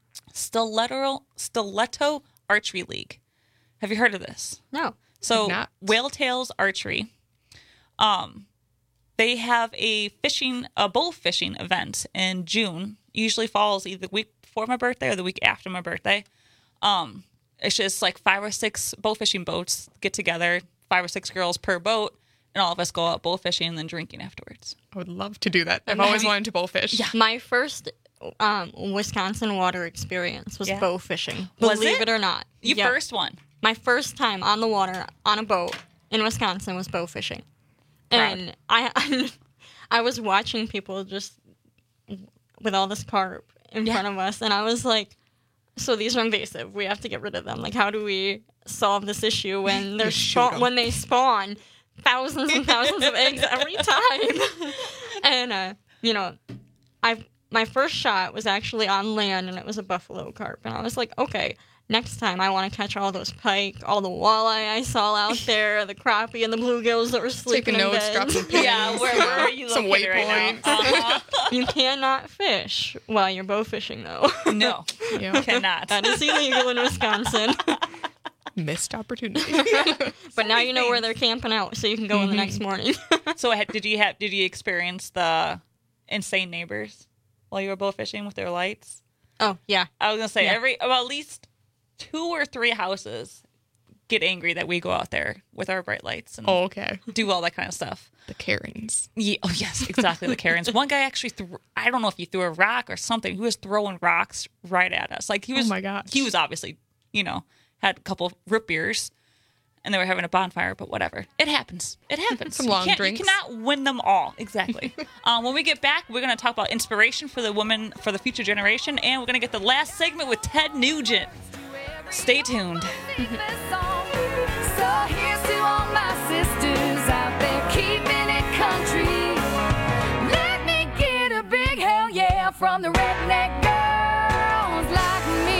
Stiletto Stiletto Archery League. Have you heard of this? No. So Not. Whale Tails Archery, um, they have a fishing, a bow fishing event in June. Usually falls either the week before my birthday or the week after my birthday. Um, it's just like five or six bow fishing boats get together, five or six girls per boat, and all of us go out bow fishing and then drinking afterwards. I would love to do that. I've always wanted to bow fish. Yeah. My first um, Wisconsin water experience was Yeah. bow fishing. Was Believe it? it or not. Your Yeah. first one. My first time on the water on a boat in Wisconsin was bow fishing. Proud. And I, I I was watching people just with all this carp in front of us, and I was like, so these are invasive. We have to get rid of them. Like, how do we solve this issue when they're spawn, when they spawn thousands and thousands of eggs every time? And uh, you know, I my first shot was actually on land, and it was a buffalo carp, and I was like, okay. Next time, I want to catch all those pike, all the walleye I saw out there, the crappie and the bluegills that were sleeping Taking in notes, bed. drop some pins. Yeah, where, where are you Some located right waypoints. now? Uh-huh. You cannot fish while you're bow fishing, though. No, Yeah. cannot. That is illegal in Wisconsin. Missed opportunity. But now you know where they're camping out, so you can go in the next morning. So had- did you have? Did you experience the insane neighbors while you were bow fishing with their lights? Oh yeah, I was gonna say Yeah. every well, at least two or three houses get angry that we go out there with our bright lights and Oh, okay. do all that kind of stuff. The Karens. Yeah, oh yes, exactly. The Karens. One guy actually threw. I don't know if he threw a rock or something. He was throwing rocks right at us. Like he was. Oh my gosh. He was obviously, you know, had a couple of root beers, and they were having a bonfire. But whatever, it happens. It happens. Some You long can't- drinks. You cannot win them all. Exactly. um, when we get back, we're going to talk about inspiration for the woman for the future generation, and we're going to get the last segment with Ted Nugent. Stay tuned. So here's to all my sisters out there keeping it country. Let me get a big hell yeah from the redneck girls like me.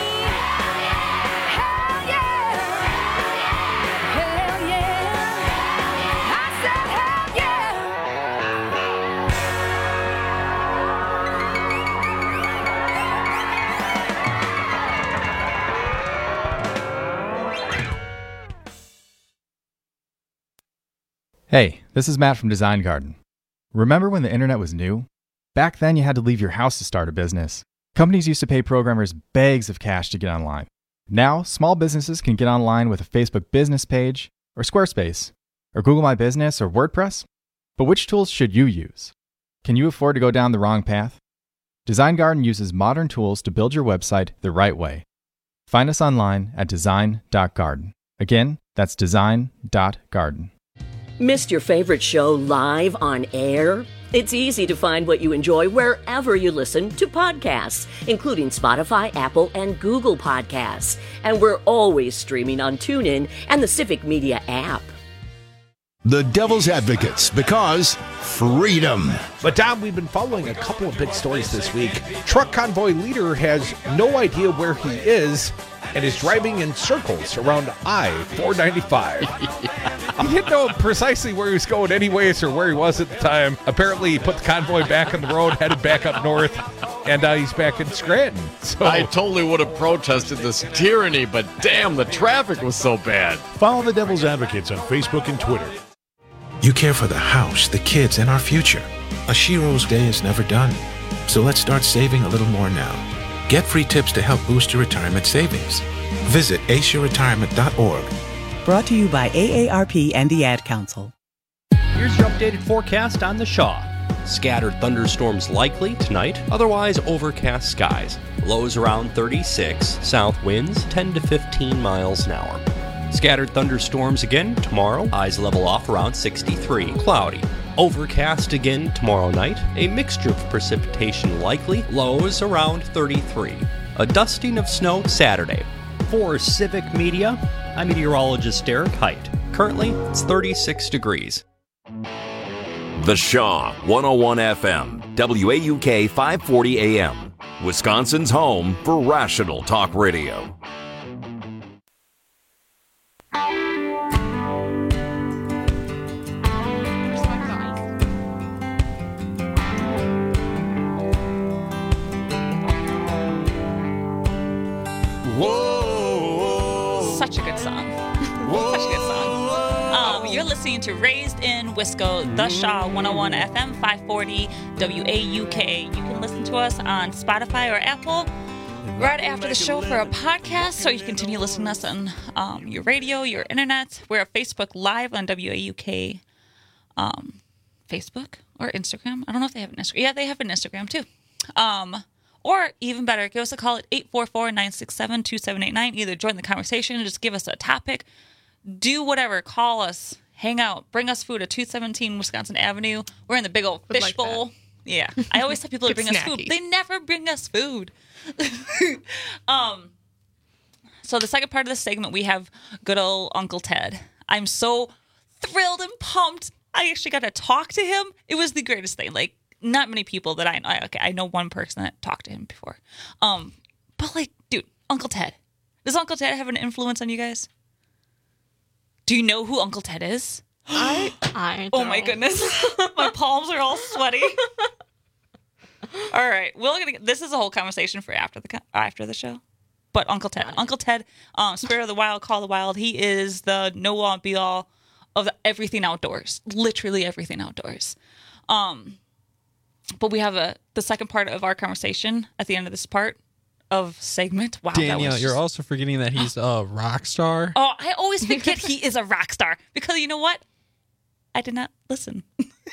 Hell yeah. Hell yeah. I said hell yeah. Hey, this is Matt from Design Garden. Remember when the internet was new? Back then, you had to leave your house to start a business. Companies used to pay programmers bags of cash to get online. Now, small businesses can get online with a Facebook business page, or Squarespace, or Google My Business, or WordPress. But which tools should you use? Can you afford to go down the wrong path? Design Garden uses modern tools to build your website the right way. Find us online at design dot garden. Again, that's design dot garden. Missed your favorite show live on air? It's easy to find what you enjoy wherever you listen to podcasts, including Spotify, Apple, and Google Podcasts. And we're always streaming on TuneIn and the Civic Media app. The Devil's Advocates, because freedom. But Dom, we've been following a couple of big stories this week. Truck convoy leader has no idea where he is and is driving in circles around I four ninety-five. He didn't know precisely where he was going anyways or where he was at the time. Apparently he put the convoy back on the road, headed back up north. and now he's back in Scranton. So I totally would have protested this tyranny, but damn, the traffic was so bad. Follow the Devil's Advocates on Facebook and Twitter. You care for the house, the kids, and our future. A Shiro's day is never done. So let's start saving a little more now. Get free tips to help boost your retirement savings. Visit ace your retirement dot org. Brought to you by A A R P and the Ad Council. Here's your updated forecast on the Shaw. Scattered thunderstorms likely tonight, otherwise overcast skies. Lows around thirty-six, south winds ten to fifteen miles an hour. Scattered thunderstorms again tomorrow, highs level off around sixty-three, cloudy. Overcast again tomorrow night, a mixture of precipitation likely, lows around thirty-three. A dusting of snow Saturday. For Civic Media, I'm meteorologist Derek Height. Currently, it's thirty-six degrees. The Shaw, one oh one F M, W A U K five forty A M, Wisconsin's home for rational talk radio. Whoa! Such a good song. Such a good song. Um, you're listening to Raised in Wisco, The Shaw, one oh one F M, five forty W A U K. You can listen to us on Spotify or Apple right after the show for a podcast, so you can continue listening to us on um, your radio, your internet. We're at Facebook Live on W A U K um, Facebook or Instagram. I don't know if they have an Instagram. Yeah, they have an Instagram too. Um, or even better, give us a call at eight four four, nine six seven, two seven eight nine. Either join the conversation or just give us a topic. Do whatever. Call us. Hang out. Bring us food at two seventeen Wisconsin Avenue. We're in the big old Would like fishbowl. Yeah. I always tell people to Get bring us snacky. food. They never bring us food. um. So the second part of the segment, we have good old Uncle Ted. I'm so thrilled and pumped. I actually got to talk to him. It was the greatest thing. Like, not many people that I know. Okay, I know one person that talked to him before. Um, but like, dude, Uncle Ted. Does Uncle Ted have an influence on you guys? Do you know who Uncle Ted is? I, I Oh my goodness. My palms are all sweaty. All right. We're gonna get, this is a whole conversation for after the co- after the show. But Uncle Ted. Uncle Ted, um, Spirit of the Wild, Call of the Wild, he is the know-all be all of the, everything outdoors. Literally everything outdoors. Um But we have a the second part of our conversation at the end of this part of segment. Wow, that Danielle, was you're just- also forgetting that he's a rock star. Oh, I always forget he is a rock star because you know what? I did not listen.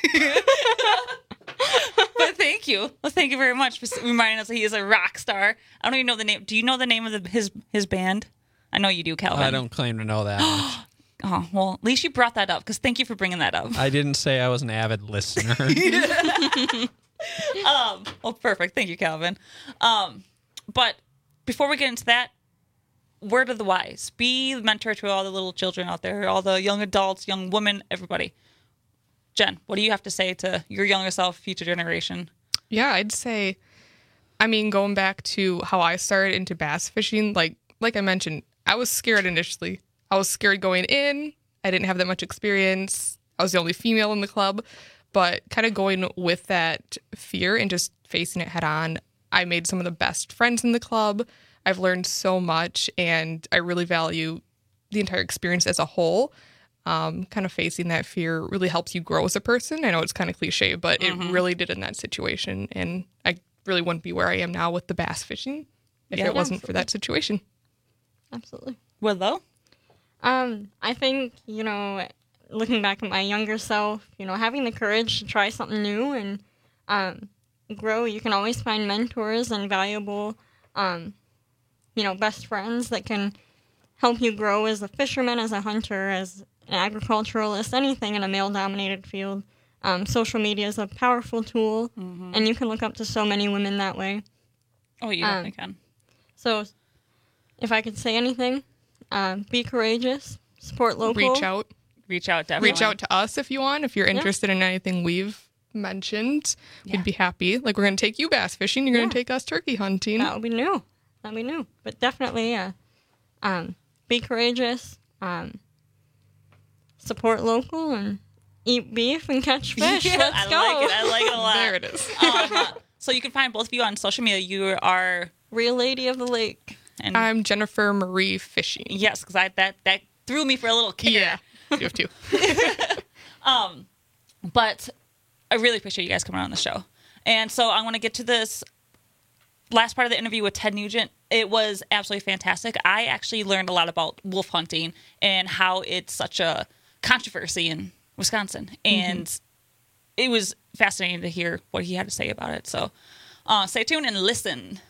But thank you. Well, thank you very much for reminding us that he is a rock star. I don't even know the name. Do you know the name of the, his his band? I know you do, Calvin. I don't claim to know that much. Oh, well, at least you brought that up because thank you for bringing that up. I didn't say I was an avid listener. um, well, perfect. Thank you, Calvin. Um, but before we get into that, word of the wise. Be the mentor to all the little children out there, all the young adults, young women, everybody. Jen, what do you have to say to your younger self, future generation? Yeah, I'd say, I mean, going back to how I started into bass fishing, like like I mentioned, I was scared initially. I was scared going in. I didn't have that much experience. I was the only female in the club. But kind of going with that fear and just facing it head on, I made some of the best friends in the club. I've learned so much, and I really value the entire experience as a whole. Um, kind of facing that fear really helps you grow as a person. I know it's kind of cliche, but Mhm. it really did in that situation. And I really wouldn't be where I am now with the bass fishing if Yeah, it wasn't for absolutely. that situation. Absolutely. Willow? Um, I think, you know, looking back at my younger self, you know, having the courage to try something new and um, grow, you can always find mentors and valuable, um, you know, best friends that can help you grow as a fisherman, as a hunter, as an agriculturalist, anything in a male-dominated field. Um, social media is a powerful tool, Mhm. and you can look up to so many women that way. Oh, you Um, definitely can. So, if I could say anything, um, be courageous, support local. Reach out. Reach out, definitely. Reach out to us if you want. If you're Yeah. interested in anything we've mentioned, Yeah. we'd be happy. Like, we're going to take you bass fishing. You're going Yeah. to take us turkey hunting. That would be new. That would be new. But definitely, yeah. Um, be courageous. Um, support local and eat beef and catch fish. Yeah, Let's I go. like it. I like it a lot. There it is. um, So you can find both of you on social media. You are Real Lady of the Lake. And I'm Jennifer Marie Fishing. Yes, because I that that threw me for a little kick. Yeah, you have to. um, but I really appreciate you guys coming on the show. And so I want to get to this last part of the interview with Ted Nugent. It was absolutely fantastic. I actually learned a lot about wolf hunting and how it's such a controversy in Wisconsin. And mm-hmm. it was fascinating to hear what he had to say about it. So uh, stay tuned and listen.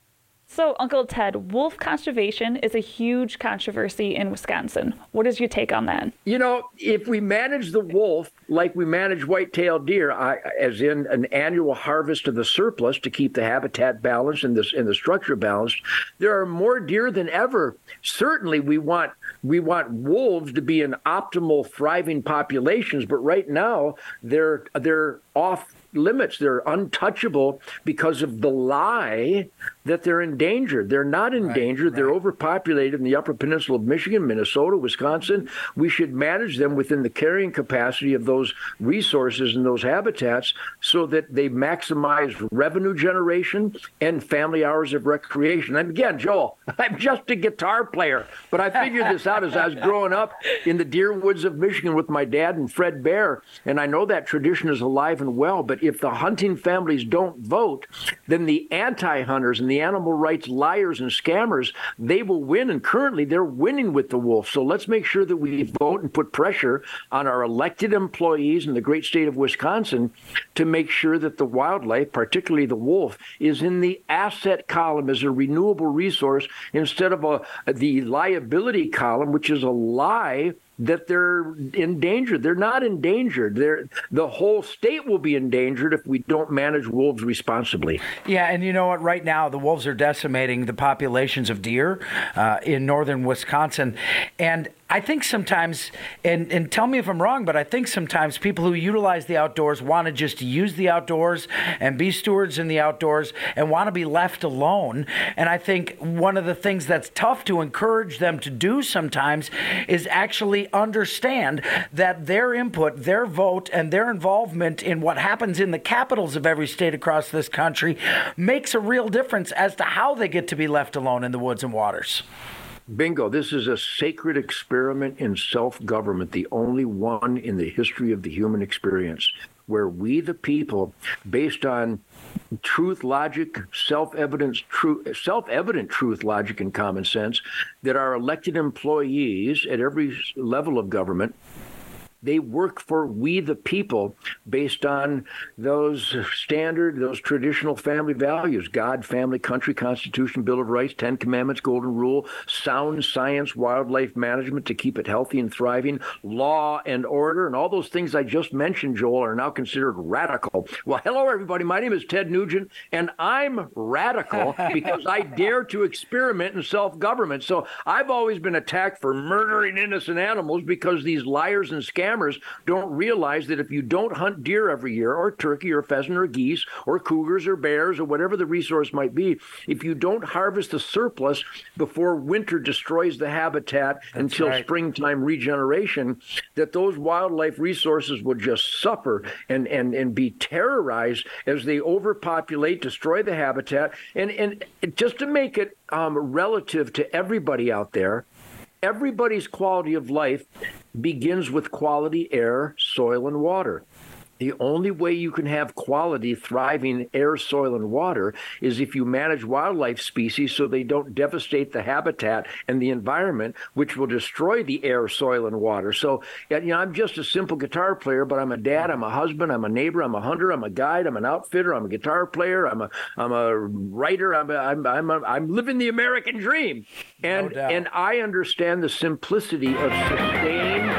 So, Uncle Ted, wolf conservation is a huge controversy in Wisconsin. What is your take on that? You know, if we manage the wolf like we manage white-tailed deer, I, as in an annual harvest of the surplus to keep the habitat balanced and, this, and the structure balanced, there are more deer than ever. Certainly, we want we want wolves to be in optimal, thriving populations, but right now they're they're off limits. They're untouchable because of the lie that they're endangered. They're not endangered. Right, right. They're overpopulated in the Upper Peninsula of Michigan, Minnesota, Wisconsin. We should manage them within the carrying capacity of those resources and those habitats so that they maximize revenue generation and family hours of recreation. And again, Joel, I'm just a guitar player, but I figured this out as I was growing up in the deer woods of Michigan with my dad and Fred Bear, and I know that tradition is alive and well, but if the hunting families don't vote, then the anti-hunters and the animal rights liars and scammers, they will win, and currently they're winning with the wolf. So let's make sure that we vote and put pressure on our elected employees in the great state of Wisconsin to make sure that the wildlife, particularly the wolf, is in the asset column as a renewable resource instead of a, the liability column, which is a lie that they're endangered. They're not endangered. They're, the whole state will be endangered if we don't manage wolves responsibly. Yeah, and you know what? Right now, the wolves are decimating the populations of deer uh, in northern Wisconsin. And I think sometimes, and, and tell me if I'm wrong, but I think sometimes people who utilize the outdoors want to just use the outdoors and be stewards in the outdoors and want to be left alone. And I think one of the things that's tough to encourage them to do sometimes is actually understand that their input, their vote, and their involvement in what happens in the capitals of every state across this country makes a real difference as to how they get to be left alone in the woods and waters. Bingo. This is a sacred experiment in self-government, the only one in the history of the human experience, where we, the people, based on truth, logic, self-evident truth, self-evident truth, logic, and common sense, that our elected employees at every level of government, they work for we the people based on those standard, those traditional family values: God, family, country, Constitution, Bill of Rights, Ten Commandments, Golden Rule, sound science, wildlife management to keep it healthy and thriving, law and order, and all those things I just mentioned, Joel, are now considered radical. Well, hello, everybody. My name is Ted Nugent, and I'm radical because I dare to experiment in self-government. So I've always been attacked for murdering innocent animals because these liars and scammers don't realize that if you don't hunt deer every year, or turkey or pheasant or geese or cougars or bears or whatever the resource might be, if you don't harvest the surplus before winter destroys the habitat That's until right. springtime regeneration, that those wildlife resources will just suffer and, and, and be terrorized as they overpopulate, destroy the habitat. And, and just to make it um, relative to everybody out there, everybody's quality of life begins with quality air, soil, and water. The only way you can have quality, thriving air, soil, and water is if you manage wildlife species so they don't devastate the habitat and the environment, which will destroy the air, soil, and water. So, you know, I'm just a simple guitar player, but I'm a dad, I'm a husband, I'm a neighbor, I'm a hunter, I'm a guide, I'm an outfitter, I'm a guitar player, I'm a I'm a writer, I'm a, I'm I'm, a, I'm living the American dream, and no and I understand the simplicity of sustained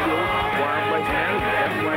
wildlife management.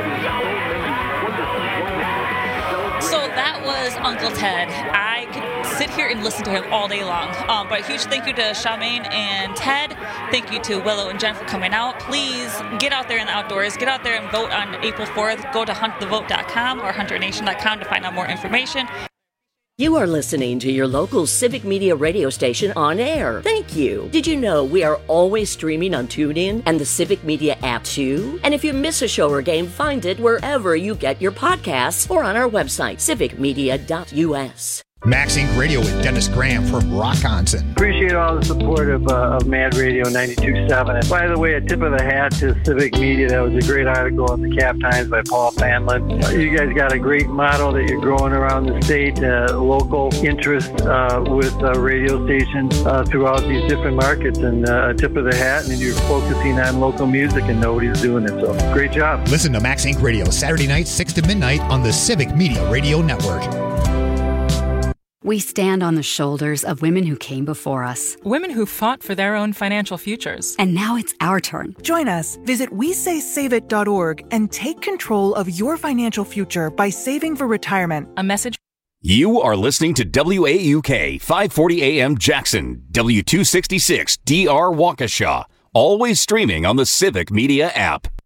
So that was Uncle Ted. I could sit here and listen to him all day long. Um, but a huge thank you to Charmaine and Ted. Thank you to Willow and Jen for coming out. Please get out there in the outdoors. Get out there and vote on April fourth. Go to hunt the vote dot com or hunter nation dot com to find out more information. You are listening to your local Civic Media radio station on air. Thank you. Did you know we are always streaming on TuneIn and the Civic Media app too? And if you miss a show or game, find it wherever you get your podcasts or on our website, civic media dot u s. Max Inc Radio with Dennis Graham from Rockonson. Appreciate all the support of, uh, of Mad Radio ninety-two point seven. And by the way, a tip of the hat to Civic Media. That was a great article in the Cap Times by Paul Fanlin. You guys got a great model that you're growing around the state, uh, local interest uh, with uh, radio stations uh, throughout these different markets. And uh, a tip of the hat, and you're focusing on local music, and nobody's doing it. So great job. Listen to Max Inc Radio Saturday nights, six to midnight on the Civic Media Radio Network. We stand on the shoulders of women who came before us. Women who fought for their own financial futures. And now it's our turn. Join us. Visit we say save it dot org and take control of your financial future by saving for retirement. A message. You are listening to W A U K five forty A M Jackson, W two sixty-six D R Waukesha. Always streaming on the Civic Media app.